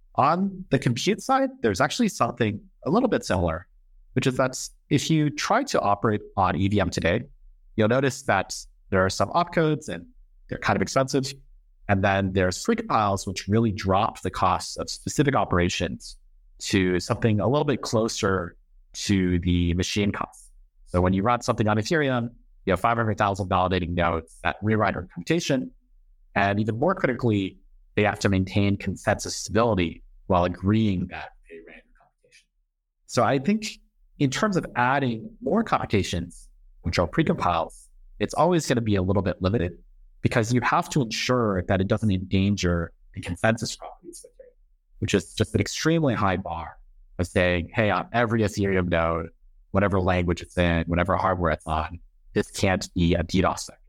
On the compute side, there's actually something a little bit similar, which is that if you try to operate on EVM today, you'll notice that there are some opcodes and they're kind of expensive. And then there's precompiles, which really drop the cost of specific operations to something a little bit closer to the machine cost. So when you run something on Ethereum, you have 500,000 validating nodes that rewrite your computation. And even more critically, they have to maintain consensus stability while agreeing that they ran your computation. So I think in terms of adding more computations, which are precompiles, it's always going to be a little bit limited because you have to ensure that it doesn't endanger the consensus properties of Ethereum, which is just an extremely high bar of saying, hey, on every Ethereum node, whatever language it's in, whatever hardware it's on, this can't be a DDoS vector.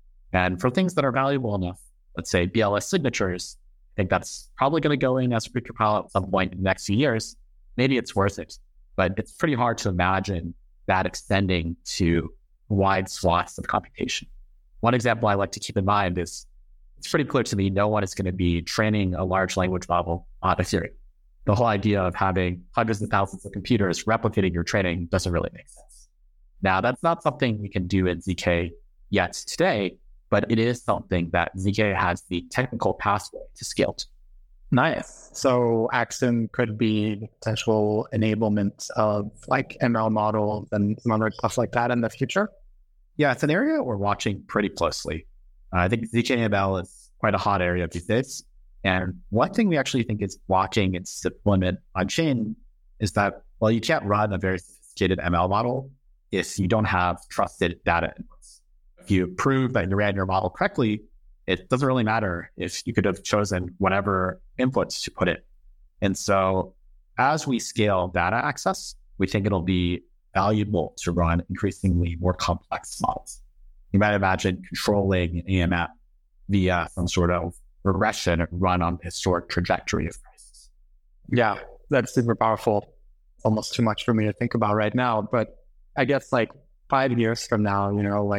And for things that are valuable enough, let's say BLS signatures, I think that's probably going to go in as a precompile at some point in the next few years. Maybe it's worth it, but it's pretty hard to imagine that extending to wide swaths of computation. One example I like to keep in mind is it's pretty clear to me no one is going to be training a large language model on Ethereum. The whole idea of having hundreds of thousands of computers replicating your training doesn't really make sense. Now, that's not something we can do in ZK yet today, but it is something that ZK has the technical pathway to scale to. Nice. So Axiom could be the potential enablement of like ML models and some other stuff like that in the future. Yeah, it's an area we're watching pretty closely. I think ZK-ML is quite a hot area these days. And one thing we actually think is blocking its deployment on chain is that, well, you can't run a very sophisticated ML model if you don't have trusted data inputs. If you prove that you ran your model correctly, it doesn't really matter if you could have chosen whatever inputs to put in. And so as we scale data access, we think it'll be valuable to run increasingly more complex models. You might imagine controlling an AMM via some sort of regression run on the historic trajectory of prices. Yeah, that's super powerful. Almost too much for me to think about right now. But I guess like 5 years from now, like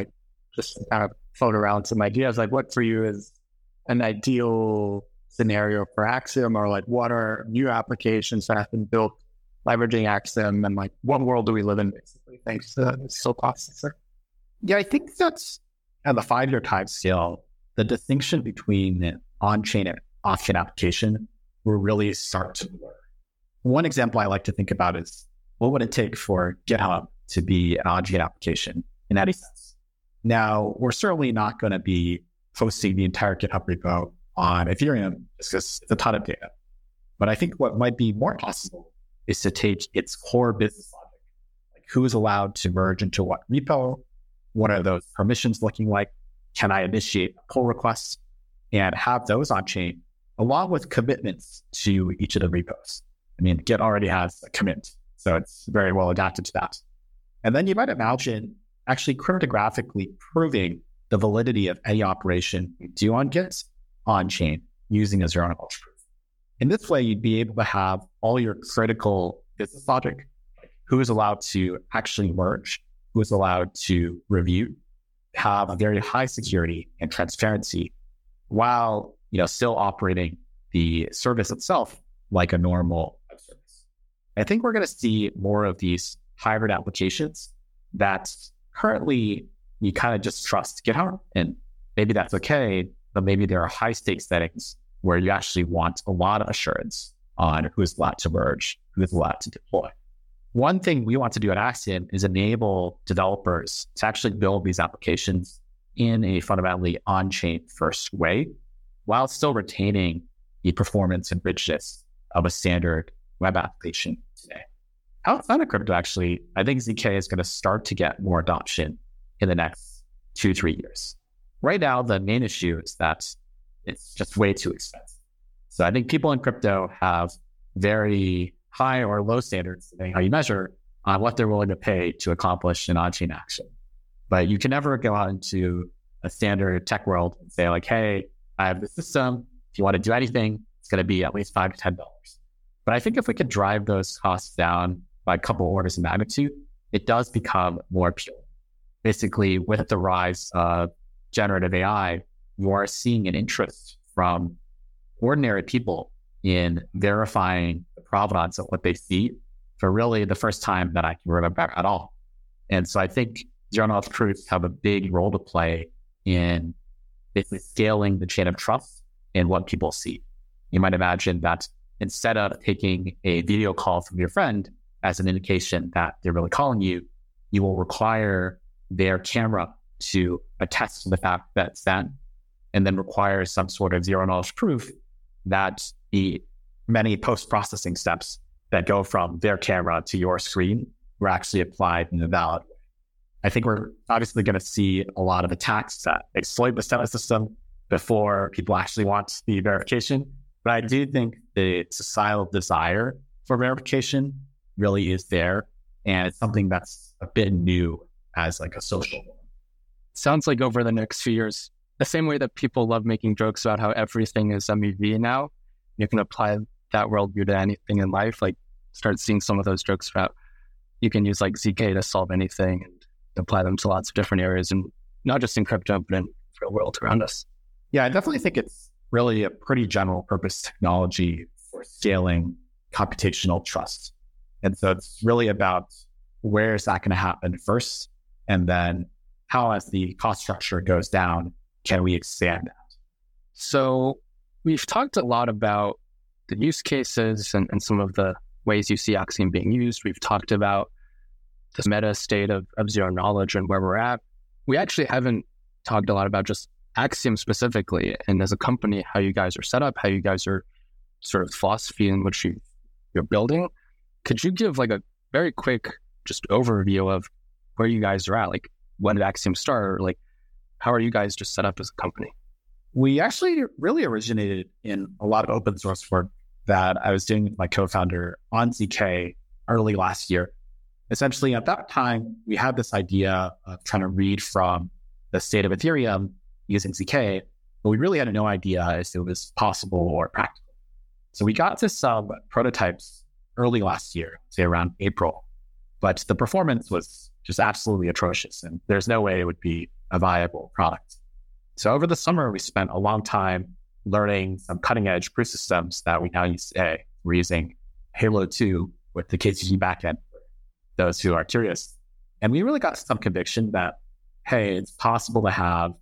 just to kind of float around some ideas, like what for you is an ideal scenario for Axiom, or like what are new applications that have been built leveraging Axiom, and like what world do we live in basically thanks to the Silk processor? Yeah, I think that's at the 5-year time scale, the distinction between the on-chain and off-chain application will really start to blur. One example I like to think about is what would it take for GitHub to be an on-chain application in any sense? Now, we're certainly not going to be hosting the entire GitHub repo on Ethereum because it's a ton of data. But I think what might be more possible is to take its core business logic, like who is allowed to merge into what repo, what are those permissions looking like, can I initiate a pull request, and have those on-chain along with commitments to each of the repos. I mean, Git already has a commit, so it's very well adapted to that. And then you might imagine actually cryptographically proving the validity of any operation you do on Git on-chain using a zero-knowledge proof. In this way, you'd be able to have all your critical business logic, like who is allowed to actually merge, who is allowed to review, have a very high security and transparency while still operating the service itself like a normal web service. I think we're going to see more of these hybrid applications that currently you kind of just trust GitHub, and maybe that's okay, but maybe there are high stakes settings where you actually want a lot of assurance on who is allowed to merge, who is allowed to deploy. One thing we want to do at Axiom is enable developers to actually build these applications in a fundamentally on-chain first way, while still retaining the performance and richness of a standard web application today. Outside of crypto, actually, I think ZK is going to start to get more adoption in the next 2-3 years. Right now, the main issue is that it's just way too expensive. So I think people in crypto have very high or low standards, depending how you measure, on what they're willing to pay to accomplish an on-chain action. But you can never go out into a standard tech world and say like, hey, I have the system. If you want to do anything, it's going to be at least $5 to $10. But I think if we could drive those costs down by a couple orders of magnitude, it does become more appealing. Basically, with the rise of generative AI, you are seeing an interest from ordinary people in verifying the provenance of what they see for really the first time that I can remember at all. And so I think zero-knowledge proofs have a big role to play in basically scaling the chain of trust in what people see. You might imagine that instead of taking a video call from your friend as an indication that they're really calling you, you will require their camera to attest to the fact that it's them, and then require some sort of zero-knowledge proof that the many post-processing steps that go from their camera to your screen were actually applied in a valid way. I think we're obviously going to see a lot of attacks that exploit the system before people actually want the verification. But I do think the societal desire for verification really is there. And it's something that's a bit new as like a social one. Sounds like over the next few years, the same way that people love making jokes about how everything is MEV now, you can apply that worldview to anything in life. Like start seeing some of those jokes about you can use like ZK to solve anything and apply them to lots of different areas, and not just in crypto, but in the real world around us. Yeah, I definitely think it's really a pretty general purpose technology for scaling computational trust. And so it's really about where is that going to happen first, and then how, as the cost structure goes down, can we expand that? So we've talked a lot about the use cases and some of the ways you see Axiom being used. We've talked about this meta state of zero knowledge and where we're at. We actually haven't talked a lot about just Axiom specifically, and as a company, how you guys are set up, how you guys are sort of philosophy in which you're building. Could you give like a very quick just overview of where you guys are at? Like when did Axiom start? Or like how are you guys just set up as a company? We actually really originated in a lot of open source work that I was doing with my co-founder on ZK early last year. Essentially, at that time, we had this idea of trying to read from the state of Ethereum using ZK, but we really had no idea if it was possible or practical. So we got to some prototypes early last year, say around April, but the performance was just absolutely atrocious, and there's no way it would be a viable product. So over the summer, we spent a long time learning some cutting edge proof systems that we now use today. We're using Halo 2 with the KCG backend for those who are curious. And we really got some conviction that, hey, it's possible to have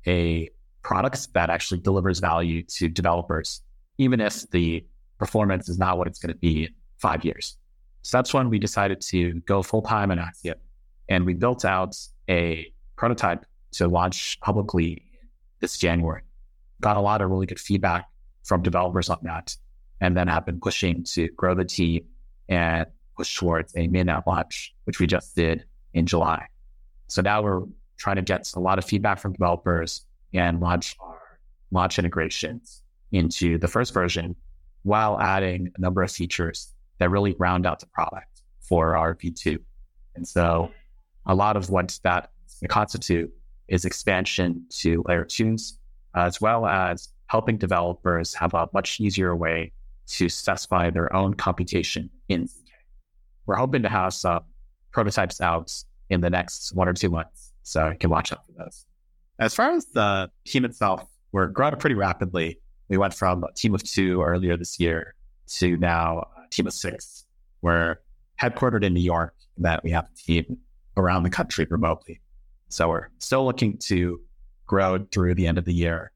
a product that actually delivers value to developers, even if the performance is not what it's going to be in 5 years. So that's when we decided to go full-time in Axiom. And we built out a prototype to launch publicly this January. Got a lot of really good feedback from developers on that, and then have been pushing to grow the team and push towards a mainnet launch, which we just did in July. So now we're trying to get a lot of feedback from developers and launch our launch integrations into the first version while adding a number of features that really round out the product for our V2. And so a lot of what that constitute is expansion to layer 2s, as well as helping developers have a much easier way to specify their own computation in ZK. We're hoping to have some prototypes out in the next 1 or 2 months, so you can watch out for those. As far as the team itself, we're growing pretty rapidly. We went from a team of 2 earlier this year to now a team of 6. We're headquartered in New York, and that we have a team around the country remotely. So we're still looking to grow through the end of the year,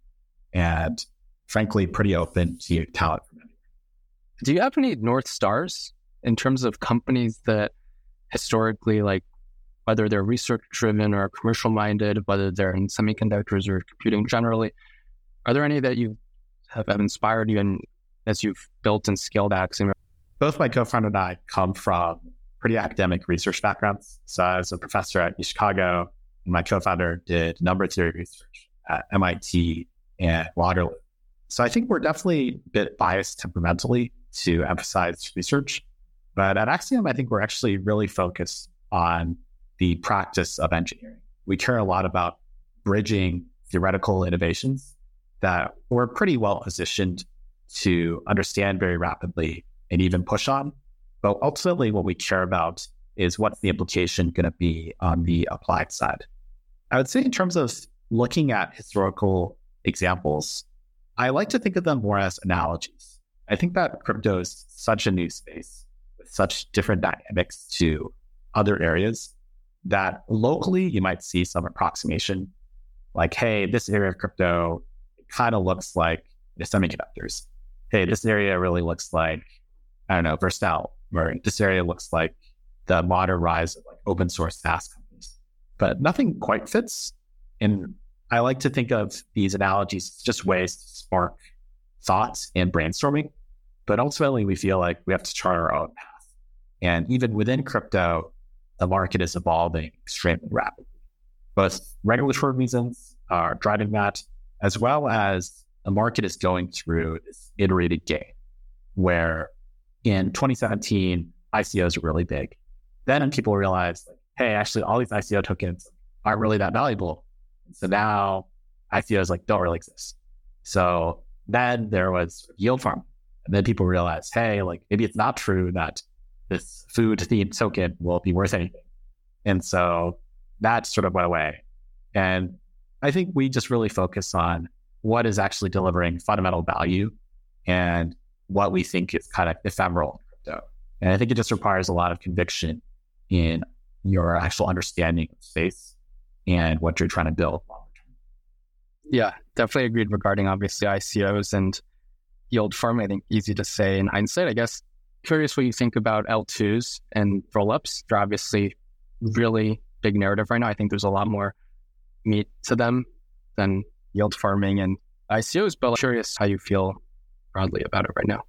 and frankly, pretty open to talent from anywhere. Do you have any North Stars in terms of companies that historically, like whether they're research driven or commercial minded, whether they're in semiconductors or computing generally, are there any that you have inspired you in as you've built and scaled Axiom? Both my co-founder and I come from pretty academic research backgrounds. So I was a professor at Chicago, and my co-founder did number theory research at MIT and Waterloo. So I think we're definitely a bit biased temperamentally to emphasize research. But at Axiom, I think we're actually really focused on the practice of engineering. We care a lot about bridging theoretical innovations that we're pretty well positioned to understand very rapidly and even push on. But ultimately, what we care about is what's the implication going to be on the applied side. I would say in terms of looking at historical examples, I like to think of them more as analogies. I think that crypto is such a new space with such different dynamics to other areas that locally you might see some approximation like, hey, this area of crypto kind of looks like the semiconductors. Hey, this area really looks like, I don't know, Vercel, or this area looks like the modern rise of like open source SaaS companies. But nothing quite fits. And I like to think of these analogies as just ways to spark thoughts and brainstorming. But ultimately, we feel like we have to chart our own path. And even within crypto, the market is evolving extremely rapidly. Both regulatory reasons are driving that, as well as the market is going through this iterated game where in 2017, ICOs are really big. Then people realized, like, hey, actually, all these ICO tokens aren't really that valuable. So now ICOs like don't really exist. So then there was yield farm. And then people realized, hey, like maybe it's not true that this food themed token will be worth anything. And so that sort of went away. And I think we just really focus on what is actually delivering fundamental value and what we think is kind of ephemeral in crypto. And I think it just requires a lot of conviction in your actual understanding of space and what you're trying to build longer term. Yeah, definitely agreed regarding obviously ICOs and yield farming. I think easy to say in hindsight. I guess curious what you think about L2s and rollups. They're obviously really big narrative right now. I think there's a lot more meat to them than yield farming and ICOs, but I'm curious how you feel broadly about it right now.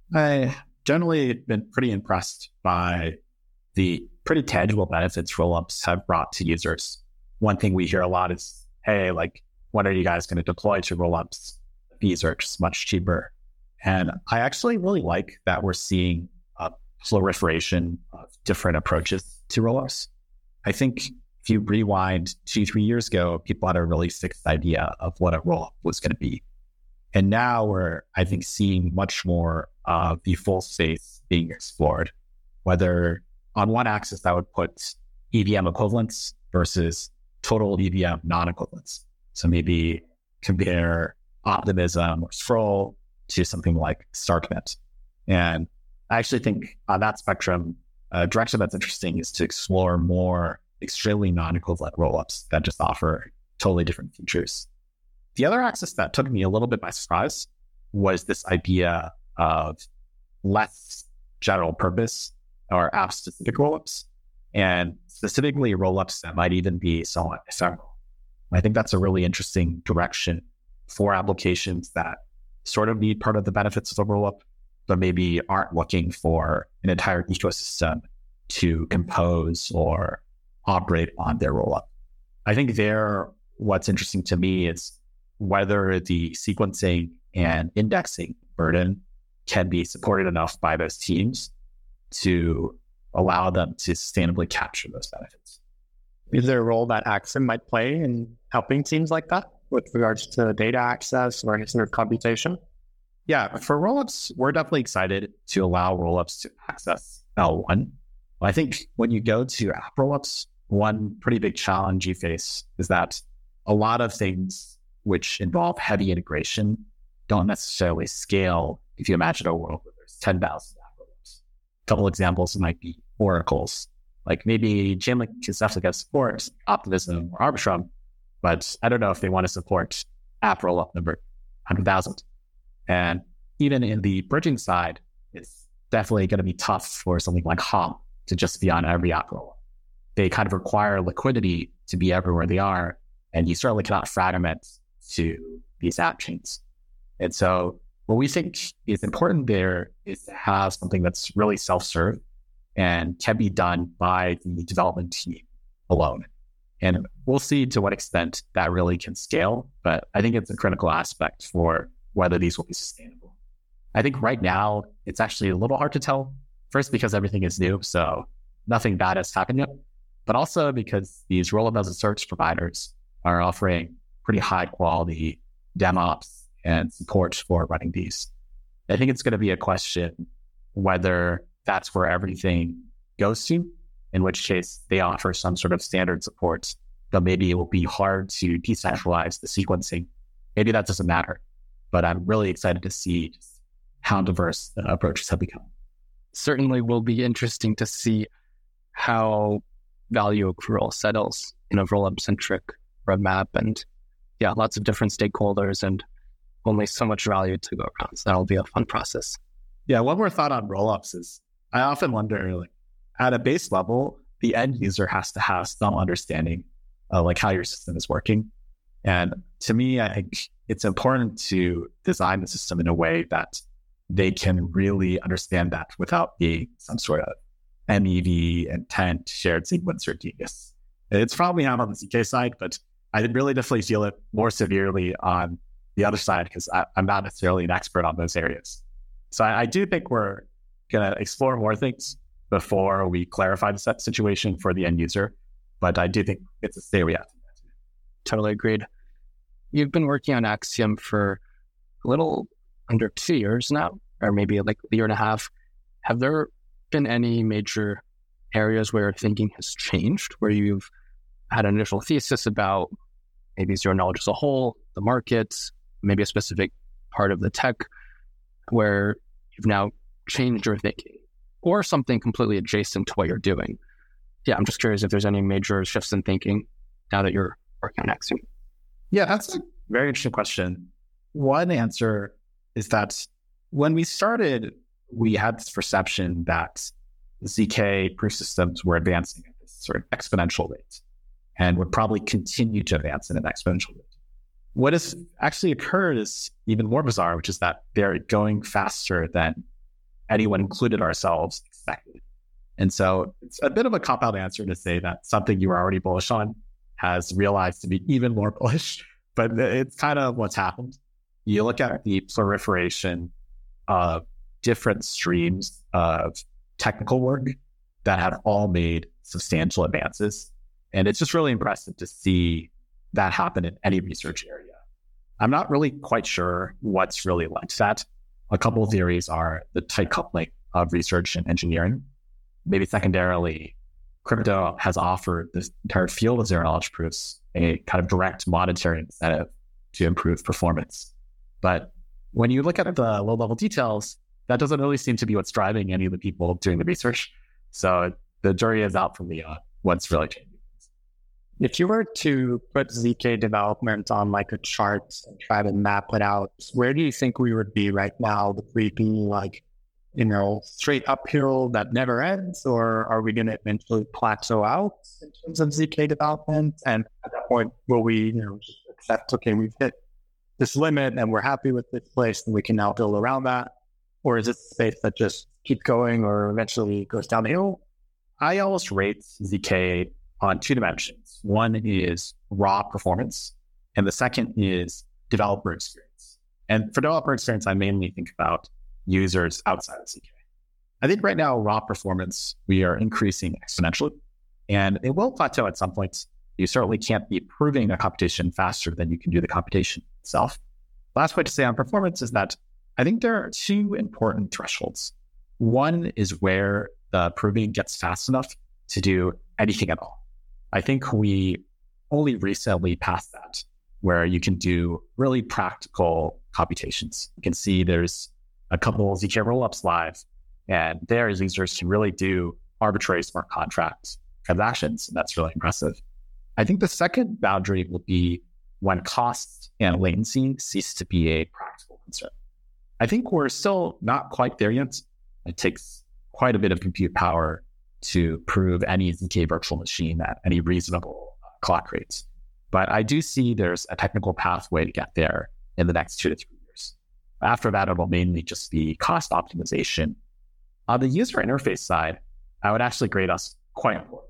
I generally been pretty impressed by the pretty tangible benefits rollups have brought to users. One thing we hear a lot is, hey, like, when are you guys going to deploy to rollups? Fees are just much cheaper. And I actually really like that we're seeing a proliferation of different approaches to rollups. I think if you rewind 2-3 years ago, people had a really fixed idea of what a rollup was going to be. And now we're, I think, seeing much more of the full space being explored, whether on one axis, that would put EVM equivalents versus total EVM non-equivalents. So maybe compare Optimism or Scroll to something like Starknet. And I actually think on that spectrum, a direction that's interesting is to explore more extremely non-equivalent rollups that just offer totally different features. The other axis that took me a little bit by surprise was this idea of less general purpose or app-specific rollups, and specifically rollups that might even be somewhat ephemeral. I think that's a really interesting direction for applications that sort of need part of the benefits of a rollup, but maybe aren't looking for an entire ecosystem to compose or operate on their rollup. I think what's interesting to me is whether the sequencing and indexing burden can be supported enough by those teams to allow them to sustainably capture those benefits. Is there a role that Axiom might play in helping teams like that with regards to data access or any sort of computation? Yeah, for rollups, we're definitely excited to allow rollups to access L1. I think when you go to app rollups, one pretty big challenge you face is that a lot of things which involve heavy integration don't necessarily scale if you imagine a world where there's 10,000 app rollups. A couple examples might be oracles. Like maybe Chainlink can definitely support Optimism or Arbitrum, but I don't know if they want to support app rollup number 100,000. And even in the bridging side, it's definitely going to be tough for something like Hop to just be on every app rollup. They kind of require liquidity to be everywhere they are, and you certainly cannot fragment to these app chains. And so what we think is important there is to have something that's really self-serve and can be done by the development team alone. And we'll see to what extent that really can scale, but I think it's a critical aspect for whether these will be sustainable. I think right now, it's actually a little hard to tell. First, because everything is new, so nothing bad has happened yet, but also because these rollup as a service providers are offering pretty high quality DevOps and support for running these. I think it's going to be a question whether that's where everything goes to, in which case they offer some sort of standard support, but maybe it will be hard to decentralize the sequencing. Maybe that doesn't matter, but I'm really excited to see just how diverse the approaches have become. Certainly will be interesting to see how value accrual settles in a rollup-centric roadmap, and lots of different stakeholders and only so much value to go around. So that'll be a fun process. Yeah, one more thought on rollups is I often wonder, at a base level, the end user has to have some understanding of how your system is working. And to me, I think it's important to design the system in a way that they can really understand that without being some sort of MEV intent shared sequencer genius. It's probably not on the ZK side, but I really definitely feel it more severely on the other side because I'm not necessarily an expert on those areas. So I do think we're going to explore more things before we clarify the situation for the end user. But I do think it's a stay we have. Totally agreed. You've been working on Axiom for a little under 2 years now, or maybe a year and a half. Have there been any major areas where thinking has changed, where you've had an initial thesis about maybe zero knowledge as a whole, the markets, maybe a specific part of the tech, where you've now changed your thinking, or something completely adjacent to what you're doing? Yeah, I'm just curious if there's any major shifts in thinking now that you're working on Axiom. Yeah, that's a very interesting question. One answer is that when we started, we had this perception that ZK proof systems were advancing at this sort of exponential rate and would probably continue to advance at an exponential rate. What has actually occurred is even more bizarre, which is that they're going faster than anyone, included ourselves, expected. And so it's a bit of a cop-out answer to say that something you were already bullish on has realized to be even more bullish, but it's kind of what's happened. You look at the proliferation of different streams of technical work that have all made substantial advances. And it's just really impressive to see that happen in any research area. I'm not really quite sure what's really led to that. A couple of theories are the tight coupling of research and engineering. maybe secondarily, crypto has offered this entire field of zero knowledge proofs a kind of direct monetary incentive to improve performance. But when you look at the low level details, that doesn't really seem to be what's driving any of the people doing the research. So the jury is out for me on what's really changing. If you were to put ZK development on like a chart and try to map it out, where do you think we would be right now? Would we be like, straight uphill that never ends, or are we going to eventually plateau out in terms of ZK development? And at that point, will we, just accept, okay, we've hit this limit and we're happy with this place and we can now build around that? Or is it a space that just keeps going or eventually goes downhill? I almost rate ZK on two dimensions. One is raw performance, and the second is developer experience. And for developer experience, I mainly think about users outside of ZK. I think right now, raw performance, we are increasing exponentially, and it will plateau at some point. You certainly can't be proving a computation faster than you can do the computation itself. Last point to say on performance is that I think there are two important thresholds. One is where the proving gets fast enough to do anything at all. I think we only recently passed that, where you can do really practical computations. You can see there's a couple ZK rollups live, and there users can really do arbitrary smart contract transactions, and that's really impressive. I think the second boundary will be when cost and latency cease to be a practical concern. I think we're still not quite there yet. It takes quite a bit of compute power to prove any ZK virtual machine at any reasonable clock rates. But I do see there's a technical pathway to get there in the next 2 to 3 years. After that, it'll mainly just be cost optimization. On the user interface side, I would actually grade us quite poorly.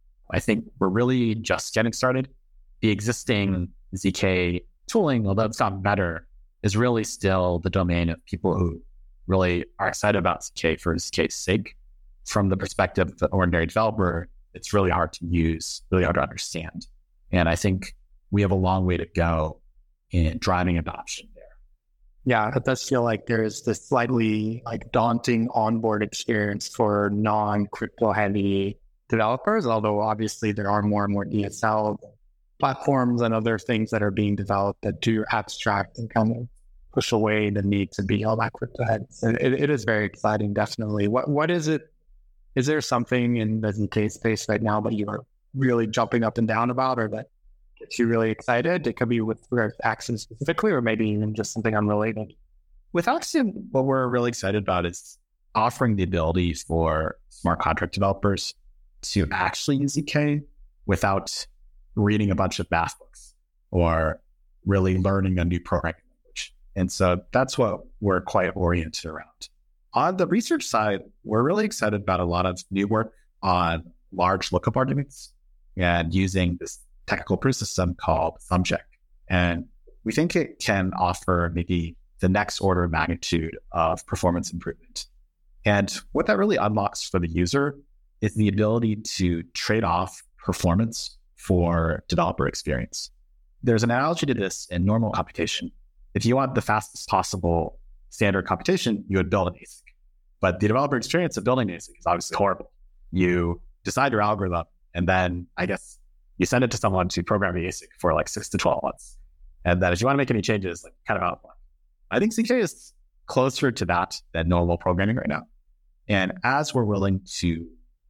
I think we're really just getting started. The existing ZK tooling, although it's gotten better, is really still the domain of people who really are excited about ZK for ZK's sake. From the perspective of the ordinary developer, it's really hard to use, really hard to understand. And I think we have a long way to go in driving adoption there. Yeah, it does feel like there's this slightly daunting onboard experience for non-crypto heavy developers, although obviously there are more and more DSL platforms and other things that are being developed that do abstract and kind of push away the need to be all that crypto heavy. It is very exciting, definitely. What is it? Is there something in the ZK space right now that you are really jumping up and down about, or that gets you really excited? It could be with Axiom specifically, or maybe even just something unrelated. With Axiom, what we're really excited about is offering the ability for smart contract developers to actually use ZK without reading a bunch of math books or really learning a new programming language. And so that's what we're quite oriented around. On the research side, we're really excited about a lot of new work on large lookup arguments and using this technical proof system called ThumbJeck. And we think it can offer maybe the next order of magnitude of performance improvement. And what that really unlocks for the user is the ability to trade off performance for developer experience. There's an analogy to this in normal computation. If you want the fastest possible standard computation, you would build an ASIC. But the developer experience of building an ASIC is obviously horrible. You decide your algorithm, and then I guess you send it to someone to program the ASIC for 6 to 12 months. And then if you want to make any changes, kind of out of line. I think ZK is closer to that than normal programming right now. And as we're willing to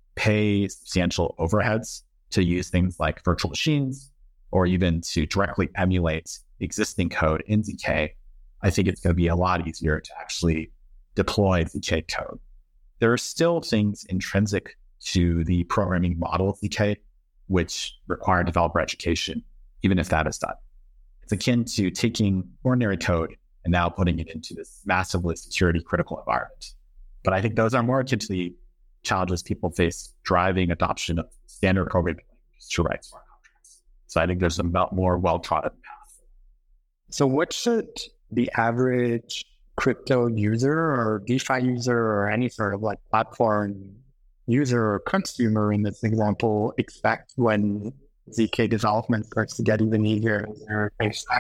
pay substantial overheads to use things like virtual machines, or even to directly emulate existing code in ZK, I think it's going to be a lot easier to actually deploy ZK code. There are still things intrinsic to the programming model of ZK, which require developer education, even if that is done. It's akin to taking ordinary code and now putting it into this massively security critical environment. But I think those are more akin to the challenges people face driving adoption of standard programming languages to write smart contracts. So I think there's a more well-trodden path. So what should the average crypto user or DeFi user or any sort of platform user or consumer in this example expect when ZK development starts to get even easier? Is there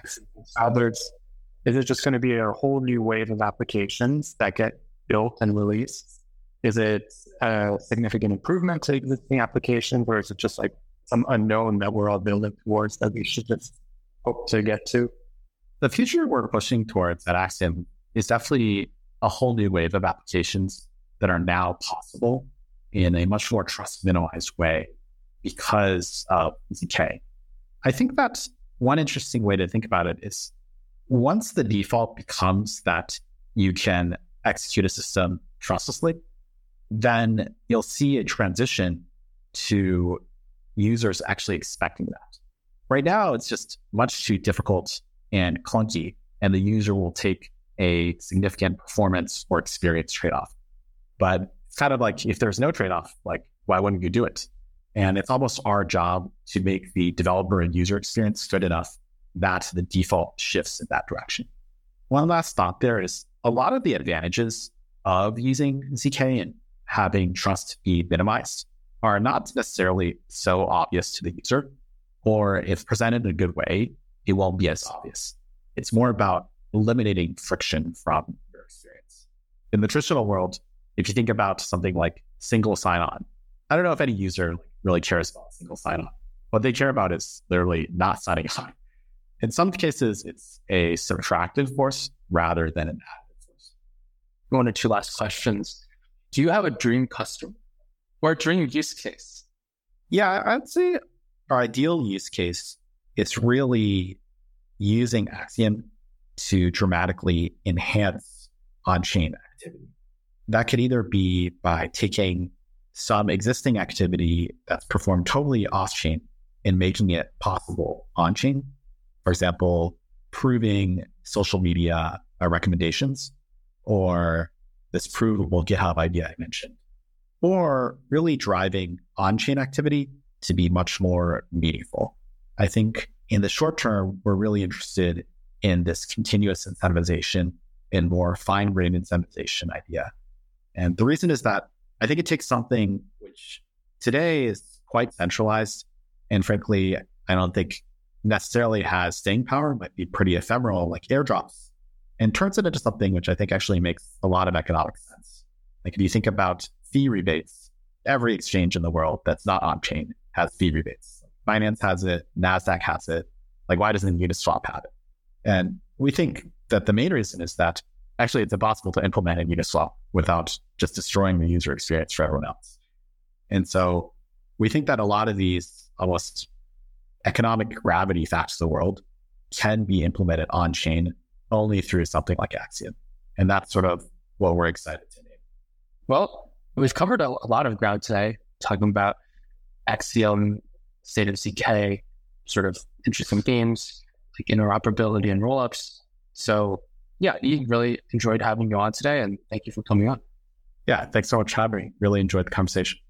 others? Is it just going to be a whole new wave of applications that get built and released? Is it a significant improvement to existing applications, or is it just like some unknown that we're all building towards that we should just hope to get to? The future we're pushing towards at Axiom is definitely a whole new wave of applications that are now possible in a much more trust minimized way because of ZK. I think that's one interesting way to think about it is once the default becomes that you can execute a system trustlessly, then you'll see a transition to users actually expecting that. Right now, it's just much too difficult and clunky, and the user will take a significant performance or experience trade-off. But it's kind of like if there's no trade-off, like why wouldn't you do it? And it's almost our job to make the developer and user experience good enough that the default shifts in that direction. One last thought there is a lot of the advantages of using ZK and having trust be minimized are not necessarily so obvious to the user, or if presented in a good way, it won't be as obvious. It's more about eliminating friction from your experience. In the traditional world, if you think about something like single sign-on, I don't know if any user really cares about single sign-on. What they care about is literally not signing on. In some cases, it's a subtractive force rather than an additive force. One or two last questions. Do you have a dream customer or a dream use case? Yeah, I'd say our ideal use case is really using Axiom to dramatically enhance on-chain activity. That could either be by taking some existing activity that's performed totally off-chain and making it possible on-chain. For example, proving social media recommendations or this provable GitHub idea I mentioned, or really driving on-chain activity to be much more meaningful. I think in the short term, we're really interested in this continuous incentivization and more fine-grained incentivization idea. And the reason is that I think it takes something which today is quite centralized and frankly, I don't think necessarily has staying power, might be pretty ephemeral like airdrops, and turns it into something which I think actually makes a lot of economic sense. Like if you think about fee rebates, every exchange in the world that's not on-chain has fee rebates. Binance has it, NASDAQ has it. Like why doesn't Uniswap have it? And we think that the main reason is that actually it's impossible to implement in Uniswap without just destroying the user experience for everyone else. And so we think that a lot of these almost economic gravity facts of the world can be implemented on-chain only through something like Axiom. And that's sort of what we're excited to name. Well, we've covered a lot of ground today, talking about Axiom, state of ZK, sort of interesting themes like interoperability and rollups. So yeah, we really enjoyed having you on today, and thank you for coming on. Yeah, thanks so much for having me. Really enjoyed the conversation.